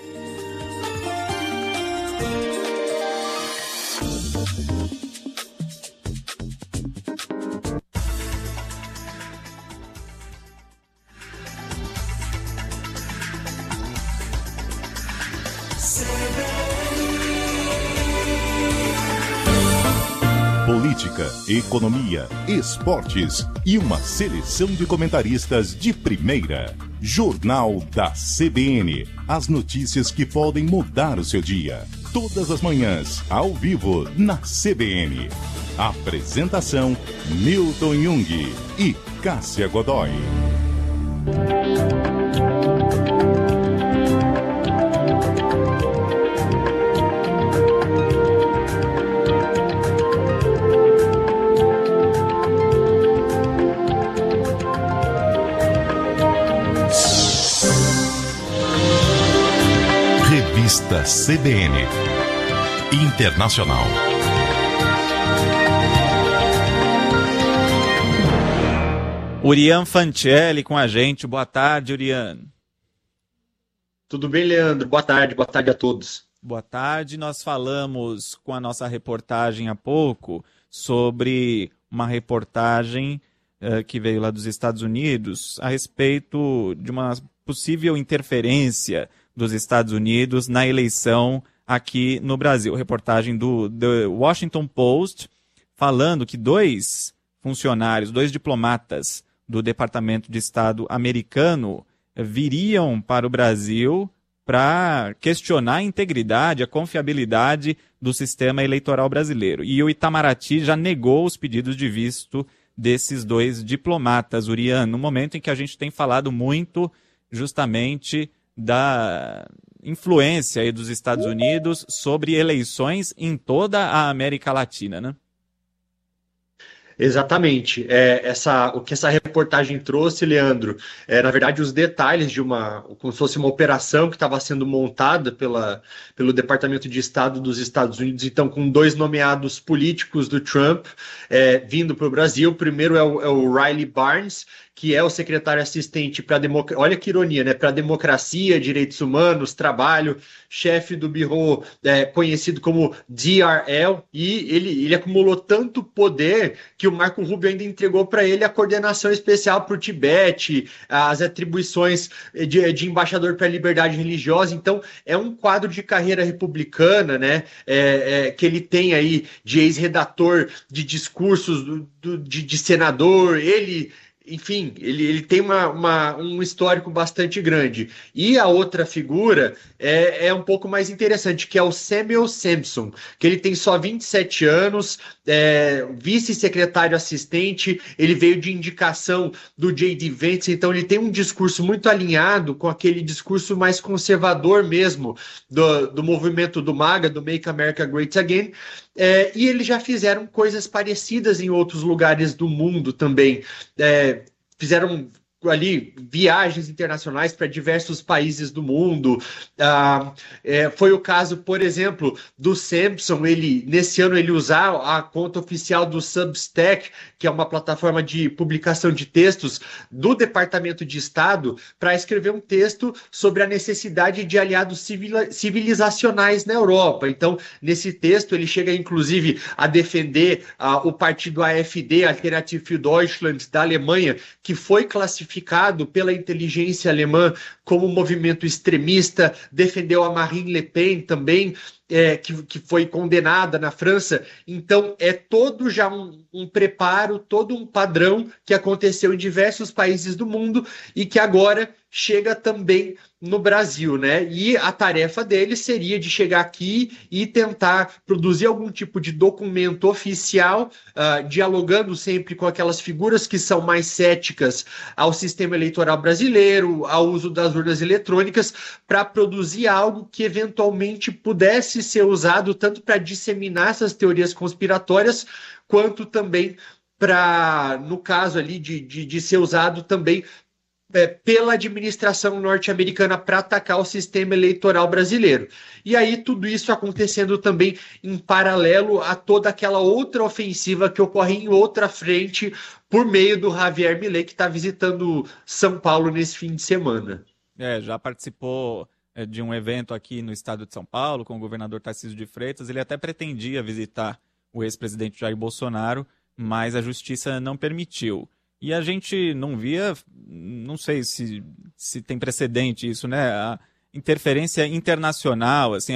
Política, economia, esportes e uma seleção de comentaristas de primeira. Jornal da CBN. As notícias que podem mudar o seu dia. Todas as manhãs, ao vivo, na CBN. Apresentação: Milton Jung e Cássia Godoy. Revista CBN Internacional. Urian Fancelli com a gente. Boa tarde, Urian. Tudo bem, Leandro? Boa tarde a todos. Boa tarde. Nós falamos com a nossa reportagem há pouco sobre uma reportagem que veio lá dos Estados Unidos a respeito de uma possível interferência dos Estados Unidos na eleição aqui no Brasil. Reportagem do The Washington Post, falando que dois diplomatas do Departamento de Estado americano viriam para o Brasil para questionar a integridade, a confiabilidade do sistema eleitoral brasileiro. E o Itamaraty já negou os pedidos de visto desses dois diplomatas, Urian, no momento em que a gente tem falado muito justamente da influência aí dos Estados Unidos sobre eleições em toda a América Latina, né? Exatamente. O que essa reportagem trouxe, Leandro, na verdade, os detalhes de como se fosse uma operação que estava sendo montada pelo Departamento de Estado dos Estados Unidos, então, com dois nomeados políticos do Trump vindo para o Brasil. O primeiro é o Riley Barnes, que é o secretário assistente para olha que ironia, né? Para democracia, direitos humanos, trabalho, chefe do Bureau conhecido como DRL, e ele acumulou tanto poder que o Marco Rubio ainda entregou para ele a coordenação especial para o Tibete, as atribuições de embaixador para a liberdade religiosa. Então, é um quadro de carreira republicana, né? Que ele tem aí de ex-redator de discursos de senador, enfim, ele tem um histórico bastante grande. E a outra figura é um pouco mais interessante, que é o Samuel Sampson, que ele tem só 27 anos, vice-secretário assistente, ele veio de indicação do J.D. Vance, então ele tem um discurso muito alinhado com aquele discurso mais conservador mesmo do movimento do MAGA, do Make America Great Again, e eles já fizeram coisas parecidas em outros lugares do mundo também. Fizeram ali viagens internacionais para diversos países do mundo. Foi o caso, por exemplo, do Sampson. Nesse ano ele usar a conta oficial do Substack, que é uma plataforma de publicação de textos do Departamento de Estado, para escrever um texto sobre a necessidade de aliados civilizacionais na Europa. Então, nesse texto, ele chega, inclusive, a defender o partido AfD, Alternative für Deutschland, da Alemanha, que foi classificado pela inteligência alemã como um movimento extremista, defendeu a Marine Le Pen também, que foi condenada na França. Então, é todo já um preparo, todo um padrão que aconteceu em diversos países do mundo e que agora chega também no Brasil, né? E a tarefa dele seria de chegar aqui e tentar produzir algum tipo de documento oficial, dialogando sempre com aquelas figuras que são mais céticas ao sistema eleitoral brasileiro, ao uso das urnas eletrônicas, para produzir algo que eventualmente pudesse ser usado tanto para disseminar essas teorias conspiratórias, quanto também para, no caso ali, de ser usado também pela administração norte-americana para atacar o sistema eleitoral brasileiro. E aí tudo isso acontecendo também em paralelo a toda aquela outra ofensiva que ocorre em outra frente por meio do Javier Milei, que está visitando São Paulo nesse fim de semana. Já participou de um evento aqui no estado de São Paulo com o governador Tarcísio de Freitas. Ele até pretendia visitar o ex-presidente Jair Bolsonaro, mas a justiça não permitiu. E a gente não via, não sei se tem precedente isso, né? A interferência internacional, assim,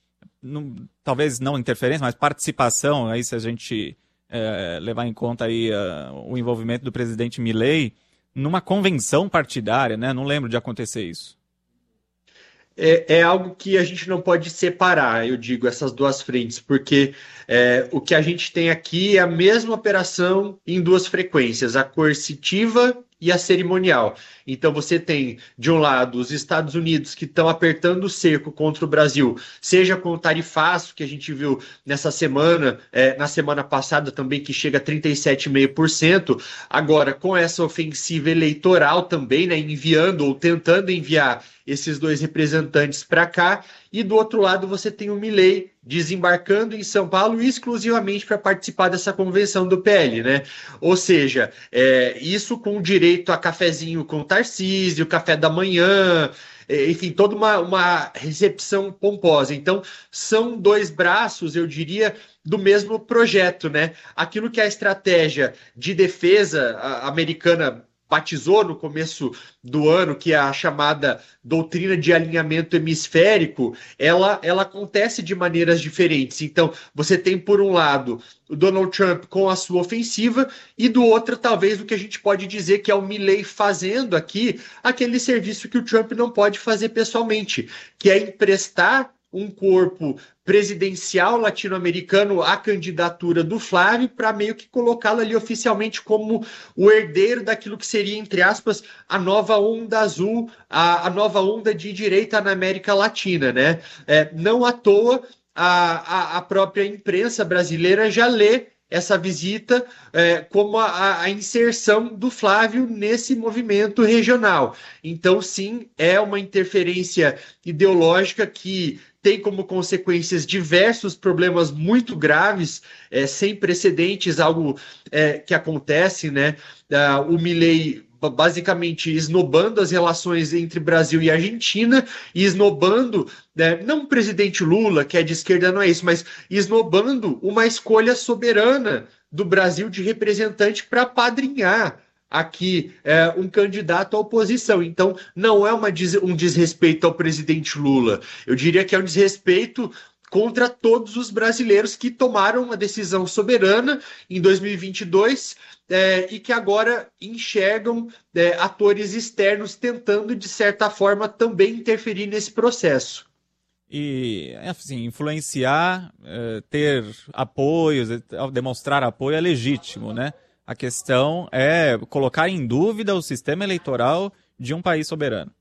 talvez não interferência, mas participação, aí se a gente levar em conta aí o envolvimento do presidente Milei numa convenção partidária, né? Não lembro de acontecer isso. É algo que a gente não pode separar, eu digo, essas duas frentes, porque o que a gente tem aqui é a mesma operação em duas frequências, a coercitiva e a cerimonial. Então você tem, de um lado, os Estados Unidos que estão apertando o cerco contra o Brasil, seja com o tarifaço que a gente viu nessa semana, na semana passada também, que chega a 37,5%, agora com essa ofensiva eleitoral também, né, enviando ou tentando enviar esses dois representantes para cá, e do outro lado você tem o Milei desembarcando em São Paulo exclusivamente para participar dessa convenção do PL, né? Ou seja, isso com direito a cafezinho com Tarcísio, café da manhã, enfim, toda uma recepção pomposa. Então, são dois braços, eu diria, do mesmo projeto, né? Aquilo que a estratégia de defesa americana batizou no começo do ano, que é a chamada doutrina de alinhamento hemisférico, ela acontece de maneiras diferentes. Então, você tem, por um lado, o Donald Trump com a sua ofensiva, e do outro, talvez, o que a gente pode dizer que é o Milei fazendo aqui aquele serviço que o Trump não pode fazer pessoalmente, que é emprestar um corpo presidencial latino-americano à candidatura do Flávio para meio que colocá-lo ali oficialmente como o herdeiro daquilo que seria, entre aspas, a nova onda azul, a nova onda de direita na América Latina, né? Não à toa a própria imprensa brasileira já lê essa visita como a inserção do Flávio nesse movimento regional. Então, sim, é uma interferência ideológica que tem como consequências diversos problemas muito graves, sem precedentes, algo que acontece, né? O Milei basicamente esnobando as relações entre Brasil e Argentina, e esnobando, não o presidente Lula, que é de esquerda, não é isso, mas esnobando uma escolha soberana do Brasil de representante para apadrinhar aqui um candidato à oposição. Então, não é um desrespeito ao presidente Lula. Eu diria que é um desrespeito contra todos os brasileiros que tomaram uma decisão soberana em 2022 e que agora enxergam atores externos tentando, de certa forma, também interferir nesse processo. E, assim, influenciar, ter apoios, demonstrar apoio é legítimo, né? A questão é colocar em dúvida o sistema eleitoral de um país soberano.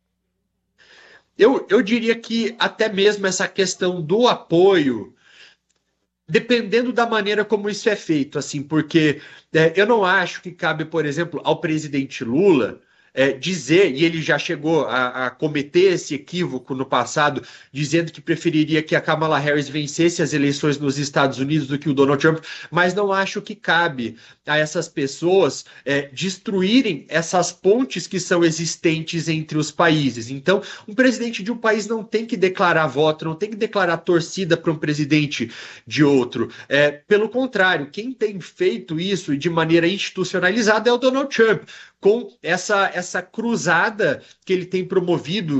Eu diria que até mesmo essa questão do apoio, dependendo da maneira como isso é feito, assim, porque eu não acho que cabe, por exemplo, ao presidente Lula dizer, e ele já chegou a cometer esse equívoco no passado, dizendo que preferiria que a Kamala Harris vencesse as eleições nos Estados Unidos do que o Donald Trump, mas não acho que cabe a essas pessoas destruírem essas pontes que são existentes entre os países. Então, um presidente de um país não tem que declarar voto, não tem que declarar torcida para um presidente de outro. Pelo contrário, quem tem feito isso de maneira institucionalizada é o Donald Trump, com essa cruzada que ele tem promovido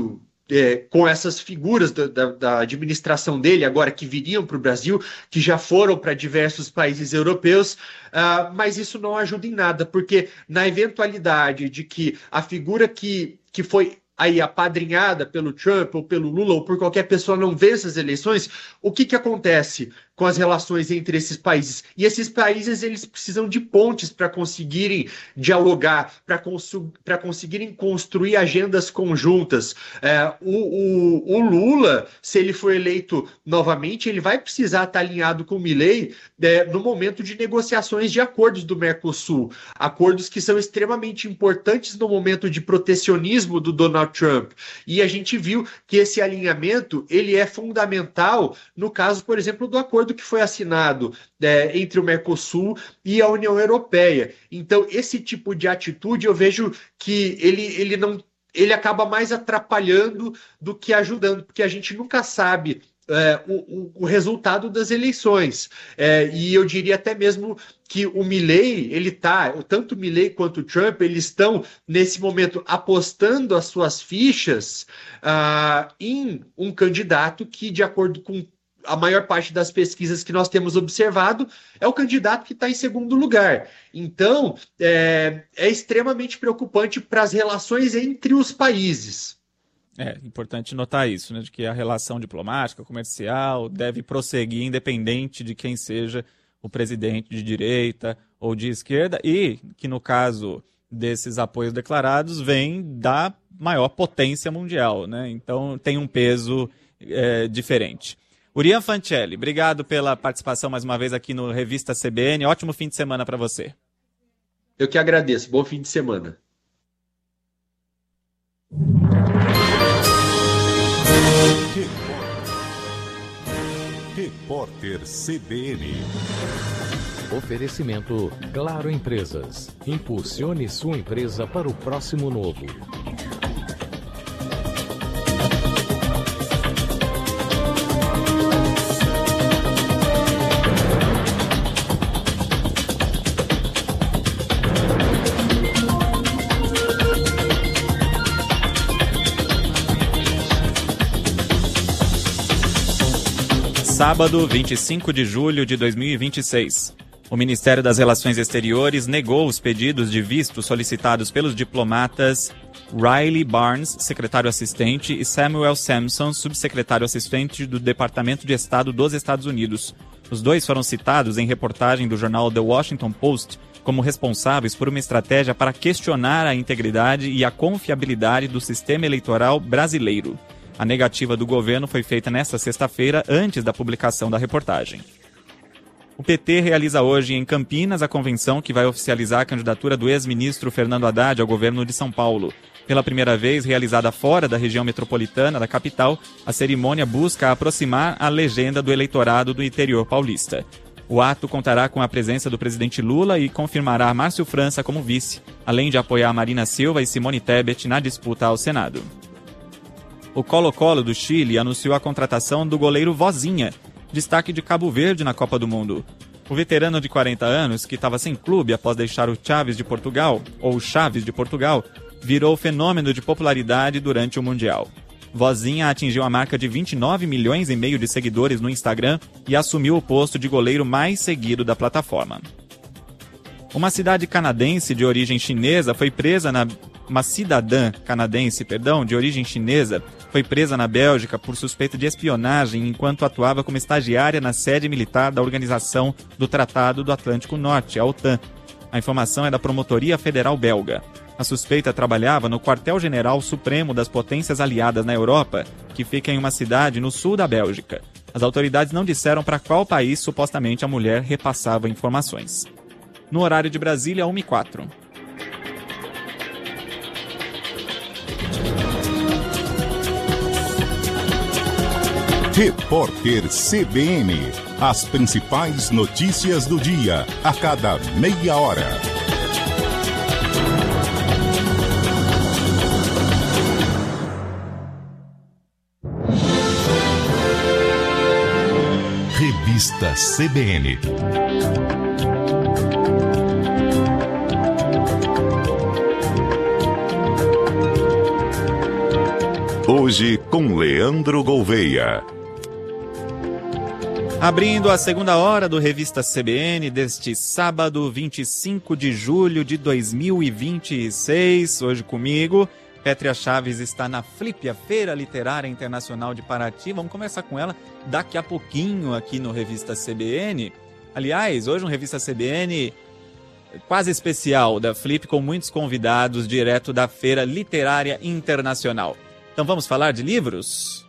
com essas figuras da administração dele, agora que viriam para o Brasil, que já foram para diversos países europeus, mas isso não ajuda em nada, porque na eventualidade de que a figura que foi aí apadrinhada pelo Trump ou pelo Lula ou por qualquer pessoa não vença as eleições, o que acontece com as relações entre esses países? E esses países, eles precisam de pontes para conseguirem dialogar, para conseguirem construir agendas conjuntas. O Lula, se ele for eleito novamente, ele vai precisar estar alinhado com o Milei no momento de negociações de acordos do Mercosul, acordos que são extremamente importantes no momento de protecionismo do Donald Trump. E a gente viu que esse alinhamento ele é fundamental no caso, por exemplo, do acordo que foi assinado entre o Mercosul e a União Europeia. Então, esse tipo de atitude eu vejo que ele acaba mais atrapalhando do que ajudando, porque a gente nunca sabe o resultado das eleições. E eu diria até mesmo que o Milei, tanto o Milei quanto o Trump, eles estão, nesse momento, apostando as suas fichas em um candidato que, de acordo com a maior parte das pesquisas que nós temos observado, é o candidato que está em segundo lugar. Então, é extremamente preocupante para as relações entre os países. É importante notar isso, né, de que a relação diplomática, comercial, deve prosseguir independente de quem seja o presidente de direita ou de esquerda, e que no caso desses apoios declarados vem da maior potência mundial, né? Então tem um peso diferente. Urian Fancelli, obrigado pela participação mais uma vez aqui no Revista CBN. Ótimo fim de semana para você. Eu que agradeço. Bom fim de semana. Repórter CBN. Oferecimento Claro Empresas. Impulsione sua empresa para o próximo novo. Sábado, 25 de julho de 2026. O Ministério das Relações Exteriores negou os pedidos de visto solicitados pelos diplomatas Riley Barnes, secretário assistente, e Samuel Sampson, subsecretário assistente do Departamento de Estado dos Estados Unidos. Os dois foram citados em reportagem do jornal The Washington Post como responsáveis por uma estratégia para questionar a integridade e a confiabilidade do sistema eleitoral brasileiro. A negativa do governo foi feita nesta sexta-feira, antes da publicação da reportagem. O PT realiza hoje em Campinas a convenção que vai oficializar a candidatura do ex-ministro Fernando Haddad ao governo de São Paulo. Pela primeira vez realizada fora da região metropolitana da capital, a cerimônia busca aproximar a legenda do eleitorado do interior paulista. O ato contará com a presença do presidente Lula e confirmará Márcio França como vice, além de apoiar Marina Silva e Simone Tebet na disputa ao Senado. O Colo-Colo do Chile anunciou a contratação do goleiro Vozinha, destaque de Cabo Verde na Copa do Mundo. O veterano de 40 anos, que estava sem clube após deixar o Chaves de Portugal, ou Chaves de Portugal, virou fenômeno de popularidade durante o Mundial. Vozinha atingiu a marca de 29 milhões e meio de seguidores no Instagram e assumiu o posto de goleiro mais seguido da plataforma. Uma cidadã canadense de origem chinesa foi presa na Bélgica por suspeita de espionagem enquanto atuava como estagiária na sede militar da Organização do Tratado do Atlântico Norte, a OTAN. A informação é da Promotoria Federal Belga. A suspeita trabalhava no Quartel-General Supremo das Potências Aliadas na Europa, que fica em uma cidade no sul da Bélgica. As autoridades não disseram para qual país supostamente a mulher repassava informações. No horário de Brasília, 1h04. Repórter CBN. As principais notícias do dia, a cada meia hora. Revista CBN. Hoje com Leandro Gouveia. Abrindo a segunda hora do Revista CBN deste sábado, 25 de julho de 2026. Hoje comigo, Pétria Chaves está na Flip, a Feira Literária Internacional de Paraty. Vamos conversar com ela daqui a pouquinho aqui no Revista CBN. Aliás, hoje um Revista CBN quase especial da Flip, com muitos convidados direto da Feira Literária Internacional. Então vamos falar de livros?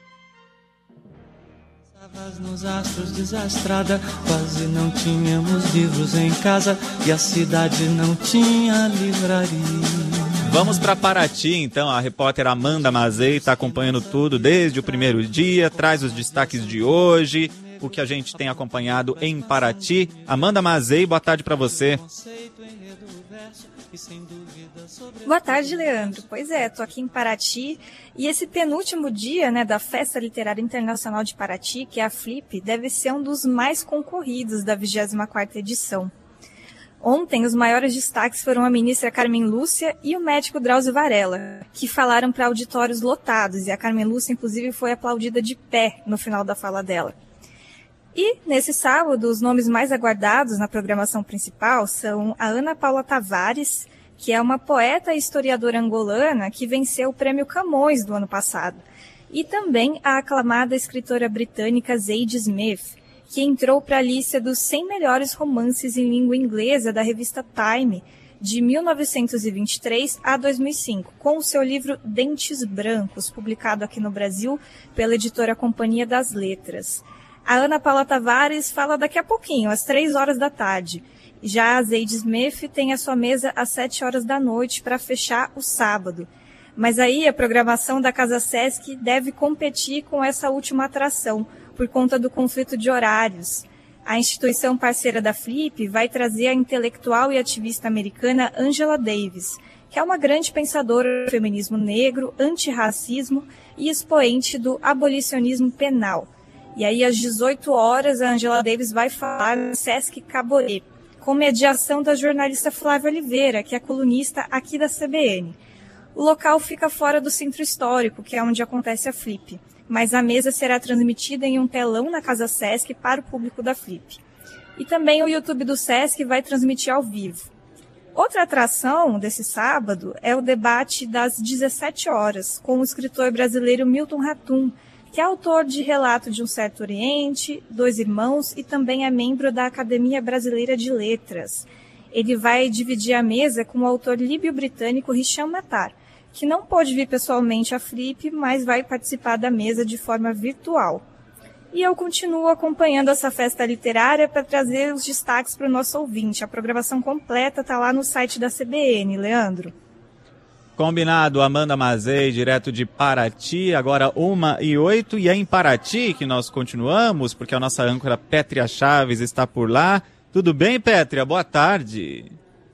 Nos astros desastrada, quase não tínhamos livros em casa e a cidade não tinha livraria. Vamos para Paraty, então. A repórter Amanda Mazei está acompanhando tudo desde o primeiro dia, traz os destaques de hoje, o que a gente tem acompanhado em Paraty. Amanda Mazei, boa tarde para você. Boa tarde, Leandro. Pois é, tô aqui em Paraty e esse penúltimo dia, da Festa Literária Internacional de Paraty, que é a Flip, deve ser um dos mais concorridos da 24ª edição. Ontem, os maiores destaques foram a ministra Carmen Lúcia e o médico Drauzio Varela, que falaram para auditórios lotados, e a Carmen Lúcia, inclusive, foi aplaudida de pé no final da fala dela. E, nesse sábado, os nomes mais aguardados na programação principal são a Ana Paula Tavares, que é uma poeta e historiadora angolana que venceu o Prêmio Camões do ano passado, e também a aclamada escritora britânica Zadie Smith, que entrou para a lista dos 100 melhores romances em língua inglesa da revista Time, de 1923 a 2005, com o seu livro Dentes Brancos, publicado aqui no Brasil pela editora Companhia das Letras. A Ana Paula Tavares fala daqui a pouquinho, às 3 horas da tarde. Já a Zadie Smith tem a sua mesa às 7 horas da noite para fechar o sábado. Mas aí a programação da Casa Sesc deve competir com essa última atração, por conta do conflito de horários. A instituição parceira da Flip vai trazer a intelectual e ativista americana Angela Davis, que é uma grande pensadora do feminismo negro, antirracismo e expoente do abolicionismo penal. E aí, às 18 horas, a Angela Davis vai falar no Sesc Caboré, com mediação da jornalista Flávia Oliveira, que é colunista aqui da CBN. O local fica fora do centro histórico, que é onde acontece a Flip, mas a mesa será transmitida em um telão na Casa Sesc para o público da Flip. E também o YouTube do Sesc vai transmitir ao vivo. Outra atração desse sábado é o debate das 17 horas, com o escritor brasileiro Milton Ratum, que é autor de Relato de um Certo Oriente, Dois Irmãos e também é membro da Academia Brasileira de Letras. Ele vai dividir a mesa com o autor líbio-britânico Hisham Matar, que não pôde vir pessoalmente à Flip, mas vai participar da mesa de forma virtual. E eu continuo acompanhando essa festa literária para trazer os destaques para o nosso ouvinte. A programação completa está lá no site da CBN, Leandro. Combinado, Amanda Mazei, direto de Paraty, agora 1h08, e é em Paraty que nós continuamos, porque a nossa âncora Pétria Chaves está por lá. Tudo bem, Pétria? Boa tarde.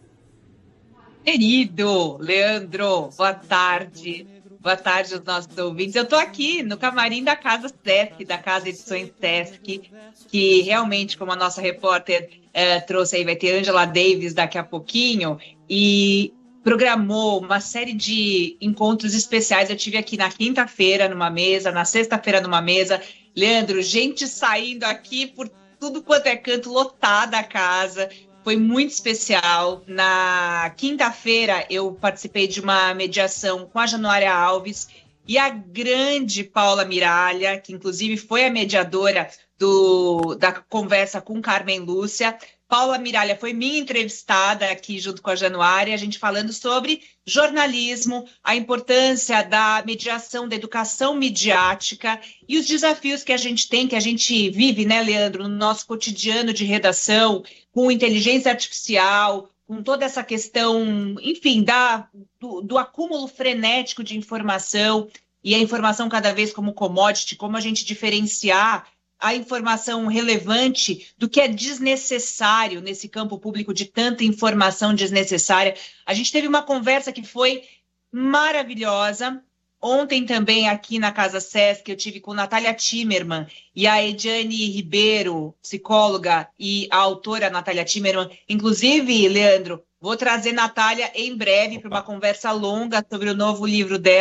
Querido Leandro, boa tarde. Boa tarde aos nossos ouvintes. Eu estou aqui no camarim da Casa Sesc, da Casa Edições Sesc, que realmente, como a nossa repórter trouxe aí, vai ter Angela Davis daqui a pouquinho, e programou uma série de encontros especiais. Eu tive aqui na quinta-feira numa mesa, na sexta-feira numa mesa. Leandro, gente saindo aqui por tudo quanto é canto, lotada a casa. Foi muito especial. Na quinta-feira eu participei de uma mediação com a Januária Alves e a grande Paula Miralha, que inclusive foi a mediadora da conversa com Carmen Lúcia. Paula Miralha foi minha entrevistada aqui junto com a Januária, a gente falando sobre jornalismo, a importância da mediação, da educação midiática e os desafios que a gente tem, que a gente vive, né, Leandro, no nosso cotidiano de redação, com inteligência artificial, com toda essa questão, enfim, do acúmulo frenético de informação e a informação cada vez como commodity, como a gente diferenciar a informação relevante do que é desnecessário nesse campo público de tanta informação desnecessária. A gente teve uma conversa que foi maravilhosa. Ontem também aqui na Casa Sesc eu tive com Natália Timmerman e a Ediane Ribeiro, psicóloga, e a autora Natália Timmerman. Inclusive, Leandro, vou trazer Natália em breve para uma conversa longa sobre o novo livro dela,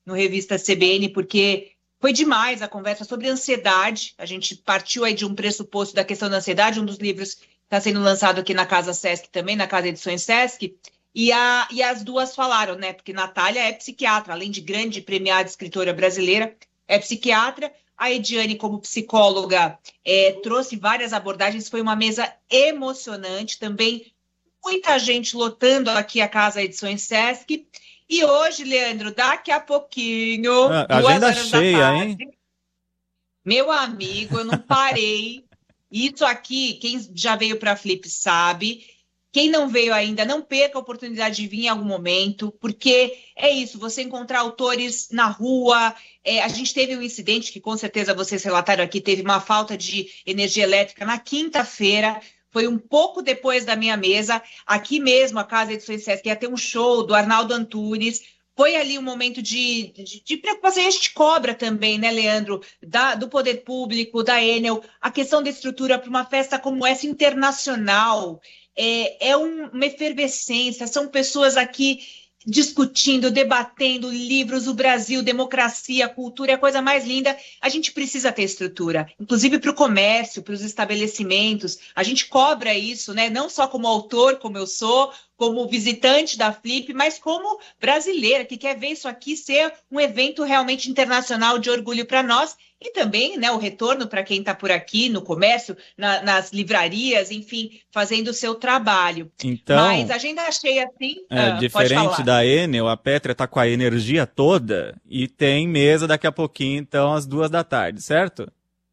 no Revista CBN, porque foi demais a conversa sobre ansiedade. A gente partiu aí de um pressuposto da questão da ansiedade, um dos livros está sendo lançado aqui na Casa Sesc também, na Casa Edições Sesc, e as duas falaram, né? Porque Natália é psiquiatra, além de grande premiada escritora brasileira, é psiquiatra. A Ediane, como psicóloga, trouxe várias abordagens, foi uma mesa emocionante, também muita gente lotando aqui a Casa Edições Sesc. E hoje, Leandro, daqui a pouquinho, agenda cheia, hein? Meu amigo, eu não parei. Isso aqui, quem já veio para a Flip sabe. Quem não veio ainda, não perca a oportunidade de vir em algum momento, porque é isso, você encontrar autores na rua. A gente teve um incidente que, com certeza, vocês relataram aqui, teve uma falta de energia elétrica na quinta-feira. Foi um pouco depois da minha mesa, aqui mesmo, a Casa Edições Sesc, ia ter um show do Arnaldo Antunes. Foi ali um momento de preocupação, e a gente cobra também, né, Leandro, do poder público, da Enel, a questão da estrutura para uma festa como essa internacional. É uma efervescência, são pessoas aqui discutindo, debatendo livros, o Brasil, democracia, cultura, é a coisa mais linda. A gente precisa ter estrutura, inclusive para o comércio, para os estabelecimentos. A gente cobra isso, né? Não só como autor, como eu sou, como visitante da Flip, mas como brasileira, que quer ver isso aqui ser um evento realmente internacional de orgulho para nós. E também, né, o retorno para quem está por aqui no comércio, nas livrarias, enfim, fazendo o seu trabalho. Então, mas a agenda cheia assim. Diferente da Enel, a Pétria está com a energia toda e tem mesa daqui a pouquinho, então, às 14h, certo?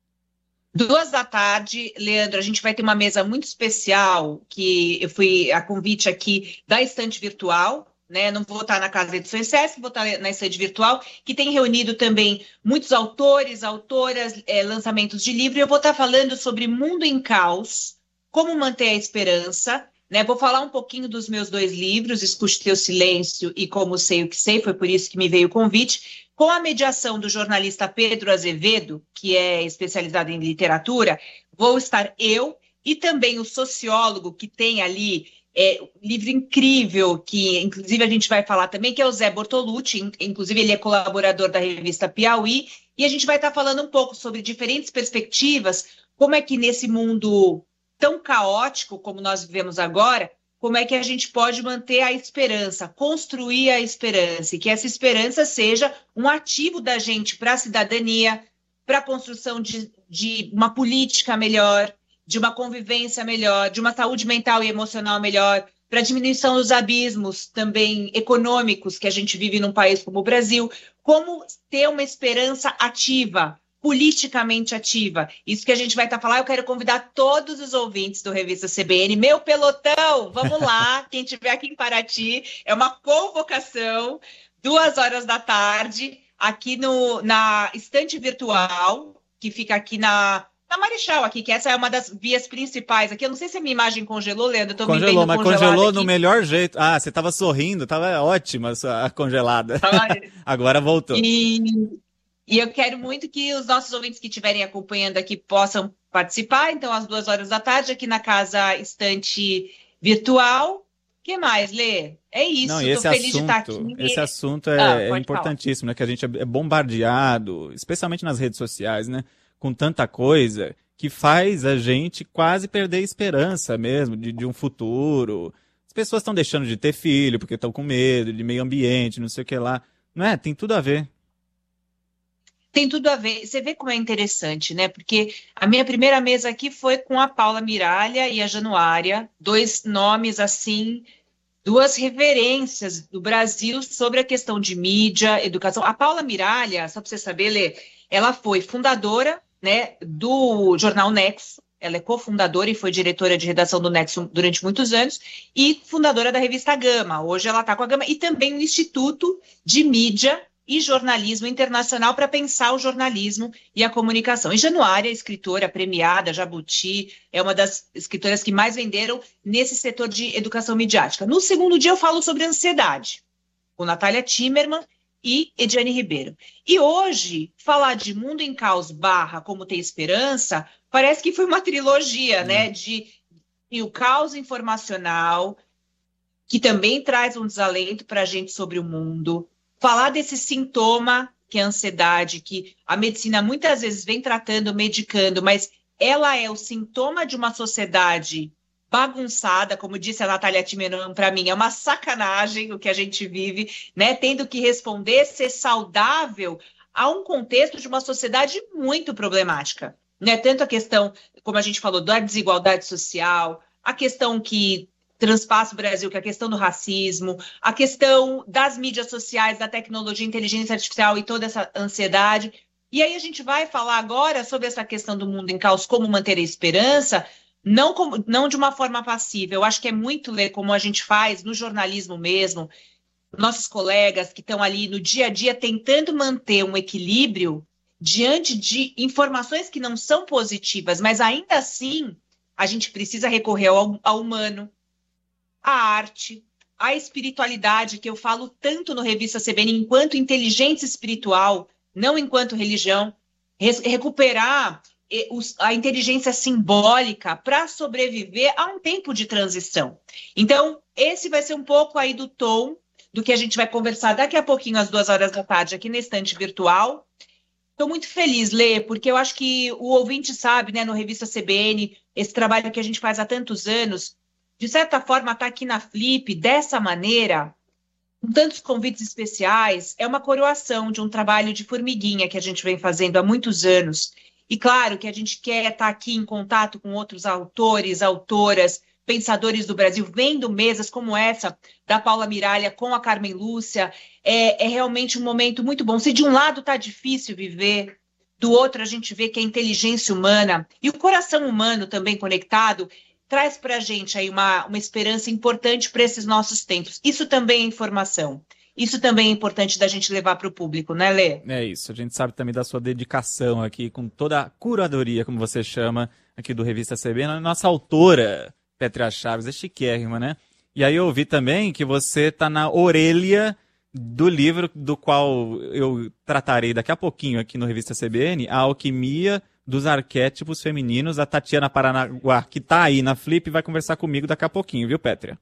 14h, Leandro, a gente vai ter uma mesa muito especial, que eu fui a convite aqui da Estante Virtual, né? Não vou estar na Casa Edições Sesc, vou estar na Estante Virtual, que tem reunido também muitos autores, autoras, lançamentos de livro. Eu vou estar falando sobre Mundo em Caos, como manter a esperança, né? Vou falar um pouquinho dos meus 2 livros, Escute Teu Silêncio e Como Sei o que Sei, foi por isso que me veio o convite. Com a mediação do jornalista Pedro Azevedo, que é especializado em literatura, vou estar eu e também o sociólogo que tem ali um livro incrível, que inclusive a gente vai falar também, que é o Zé Bortolucci, inclusive ele é colaborador da revista Piauí, e a gente vai estar falando um pouco sobre diferentes perspectivas, como é que nesse mundo tão caótico como nós vivemos agora, como é que a gente pode manter a esperança, construir a esperança, e que essa esperança seja um ativo da gente para a cidadania, para a construção de uma política melhor, de uma convivência melhor, de uma saúde mental e emocional melhor, para a diminuição dos abismos também econômicos que a gente vive num país como o Brasil, como ter uma esperança ativa, politicamente ativa. Isso que a gente vai estar falando. Eu quero convidar todos os ouvintes do Revista CBN, meu pelotão, vamos lá, quem estiver aqui em Paraty, é uma convocação, 14h, aqui na Estante Virtual, que fica aqui na Marechal, aqui, que essa é uma das vias principais aqui. Eu não sei se a minha imagem congelou, Leandro. Congelou, mas congelou no melhor jeito. Ah, você estava sorrindo, estava ótima a congelada. Agora voltou. E eu quero muito que os nossos ouvintes que estiverem acompanhando aqui possam participar. Então, às 14h, aqui na Casa Estante Virtual. O que mais, Lê? É isso, estou feliz de estar aqui. Esse assunto é importantíssimo, né? Que a gente é bombardeado, especialmente nas redes sociais, né? Com tanta coisa que faz a gente quase perder a esperança mesmo de um futuro. As pessoas estão deixando de ter filho porque estão com medo de meio ambiente, não sei o que lá. Não é? Tem tudo a ver. Tem tudo a ver. Você vê como é interessante, né? Porque a minha primeira mesa aqui foi com a Paula Miralha e a Januária, 2 nomes assim, 2 referências do Brasil sobre a questão de mídia, educação. A Paula Miralha, só para você saber, Lê, ela foi fundadora, né, do jornal Nexo, ela é cofundadora e foi diretora de redação do Nexo durante muitos anos, e fundadora da revista Gama. Hoje ela está com a Gama, e também o Instituto de Mídia e Jornalismo Internacional para pensar o jornalismo e a comunicação. E Januária, escritora premiada, Jabuti, é uma das escritoras que mais venderam nesse setor de educação midiática. No segundo dia eu falo sobre ansiedade, com Natália Timmerman e Ediane Ribeiro. E hoje, falar de Mundo em Caos / Como Ter Esperança, parece que foi uma trilogia, né? De o caos informacional, que também traz um desalento para a gente sobre o mundo. falar desse sintoma que é a ansiedade, que a medicina muitas vezes vem tratando, medicando, mas ela é o sintoma de uma sociedade bagunçada, como disse a Natália Timerman, para mim, é uma sacanagem o que a gente vive, né? Tendo que responder, ser saudável a um contexto de uma sociedade muito problemática, né? Tanto a questão, como a gente falou, da desigualdade social, a questão que transpassa o Brasil, que é a questão do racismo, a questão das mídias sociais, da tecnologia, inteligência artificial e toda essa ansiedade. E aí a gente vai falar agora sobre essa questão do mundo em caos, como manter a esperança, não de uma forma passiva. Eu acho que é muito ler como a gente faz no jornalismo mesmo, nossos colegas que estão ali no dia a dia tentando manter um equilíbrio diante de informações que não são positivas, mas ainda assim a gente precisa recorrer ao humano, à arte, à espiritualidade, que eu falo tanto no Revista CBN, enquanto inteligência espiritual, não enquanto religião, recuperar a inteligência simbólica para sobreviver a um tempo de transição. Então, esse vai ser um pouco aí do tom do que a gente vai conversar daqui a pouquinho, às 14h, aqui na estante virtual. Estou muito feliz, Lê, porque eu acho que o ouvinte sabe, né, no Revista CBN, esse trabalho que a gente faz há tantos anos, de certa forma, estar aqui na Flip, dessa maneira, com tantos convites especiais, é uma coroação de um trabalho de formiguinha que a gente vem fazendo há muitos anos. E claro que a gente quer estar aqui em contato com outros autores, autoras, pensadores do Brasil, vendo mesas como essa da Paula Miralha com a Carmen Lúcia. É realmente um momento muito bom. Se de um lado está difícil viver, do outro a gente vê que a inteligência humana e o coração humano também conectado traz para a gente aí uma esperança importante para esses nossos tempos. Isso também é informação. Isso também é importante da gente levar para o público, né, Lê? É isso, a gente sabe também da sua dedicação aqui, com toda a curadoria, como você chama, aqui do Revista CBN. Nossa autora, Pétria Chaves, é chiquérrima, né? E aí eu ouvi também que você está na orelha do livro do qual eu tratarei daqui a pouquinho aqui no Revista CBN, A Alquimia dos Arquétipos Femininos. A Tatiana Paranaguá, que está aí na Flip, vai conversar comigo daqui a pouquinho, viu, Pétria?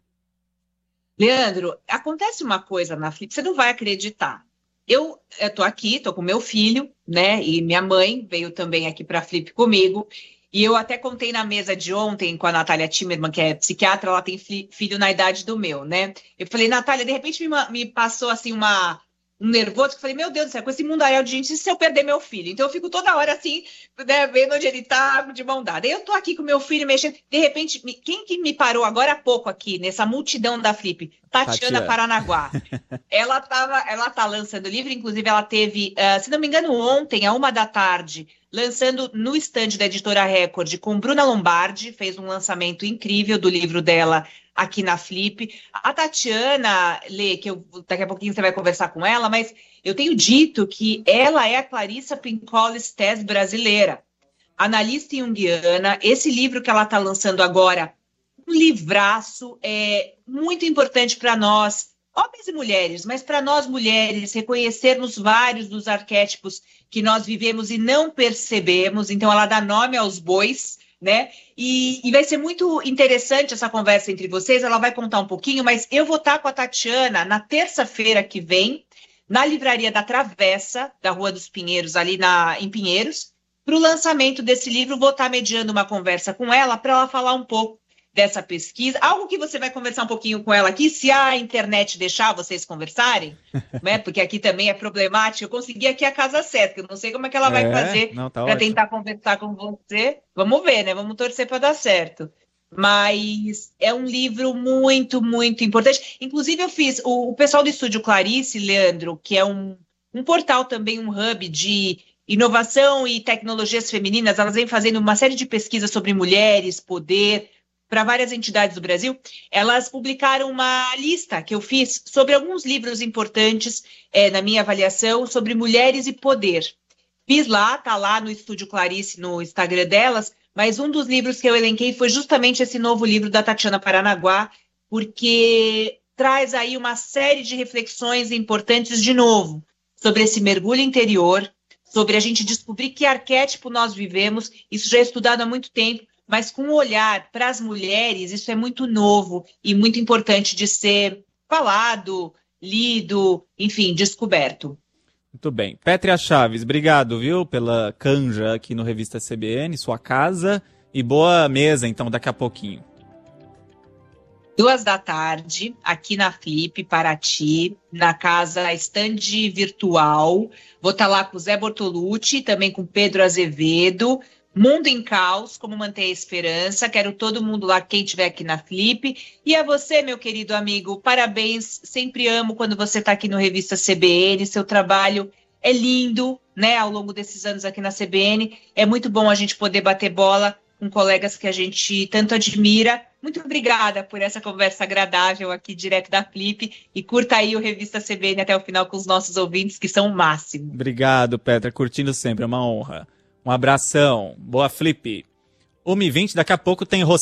Leandro, acontece uma coisa na Flip, você não vai acreditar. Eu tô aqui, tô com meu filho, né? E minha mãe veio também aqui para a Flip comigo. E eu até contei na mesa de ontem com a Natália Timerman, que é psiquiatra, ela tem filho na idade do meu, né? Eu falei, Natália, de repente me passou assim um nervoso, que eu falei, meu Deus do céu, com esse mundaréu de gente, e se eu perder meu filho? Então eu fico toda hora assim, né, vendo onde ele tá, de mão dada. Eu tô aqui com meu filho mexendo, de repente, quem que me parou agora há pouco aqui, nessa multidão da Flip? Tatiana Paranaguá. Ela tá lançando o livro, inclusive ela teve, se não me engano, ontem, à 13h, lançando no estande da Editora Record, com Bruna Lombardi, fez um lançamento incrível do livro dela aqui na Flip. A Tatiana, Lê, que daqui a pouquinho você vai conversar com ela, mas eu tenho dito que ela é a Clarissa Pinkola Estés brasileira, analista junguiana. Esse livro que ela está lançando agora, um livraço, muito importante para nós, homens e mulheres, mas para nós mulheres, reconhecermos vários dos arquétipos que nós vivemos e não percebemos. Então ela dá nome aos bois, né? E vai ser muito interessante essa conversa entre vocês. Ela vai contar um pouquinho, mas eu vou estar com a Tatiana na terça-feira que vem, na Livraria da Travessa, da Rua dos Pinheiros, ali em Pinheiros, para o lançamento desse livro. Vou estar mediando uma conversa com ela para ela falar um pouco dessa pesquisa, algo que você vai conversar um pouquinho com ela aqui, se a internet deixar vocês conversarem, né? Porque aqui também é problemático. Eu consegui aqui a casa certa, eu não sei como é que ela vai fazer para tentar conversar com você. Vamos ver, né? Vamos torcer para dar certo. Mas é um livro muito, muito importante. Inclusive eu fiz, o pessoal do Estúdio Clarice, Leandro, que é um portal também, um hub de inovação e tecnologias femininas, elas vêm fazendo uma série de pesquisas sobre mulheres, poder, para várias entidades do Brasil. Elas publicaram uma lista que eu fiz sobre alguns livros importantes, na minha avaliação, sobre mulheres e poder. Fiz lá, tá lá no Estúdio Clarice, no Instagram delas, mas um dos livros que eu elenquei foi justamente esse novo livro da Tatiana Paranaguá, porque traz aí uma série de reflexões importantes, de novo, sobre esse mergulho interior, sobre a gente descobrir que arquétipo nós vivemos. Isso já é estudado há muito tempo, mas com um olhar para as mulheres, isso é muito novo e muito importante de ser falado lido, enfim, descoberto. Muito bem. Pétria Chaves, obrigado, viu, pela canja aqui no Revista CBN, sua casa, e boa mesa, então, daqui a pouquinho. 14h, aqui na Flip, Paraty, na casa Stand Virtual. Vou estar lá com o Zé Bortolucci, também com Pedro Azevedo. Mundo em Caos, como manter a esperança. Quero todo mundo lá, quem estiver aqui na Flip. E a você, meu querido amigo, parabéns. Sempre amo quando você está aqui no Revista CBN. Seu trabalho é lindo, né? Ao longo desses anos aqui na CBN. É muito bom a gente poder bater bola com colegas que a gente tanto admira. Muito obrigada por essa conversa agradável aqui direto da Flip. E curta aí o Revista CBN até o final com os nossos ouvintes, que são o máximo. Obrigado, Petra. Curtindo sempre, é uma honra. Um abração. Boa Flip. 1h20, daqui a pouco tem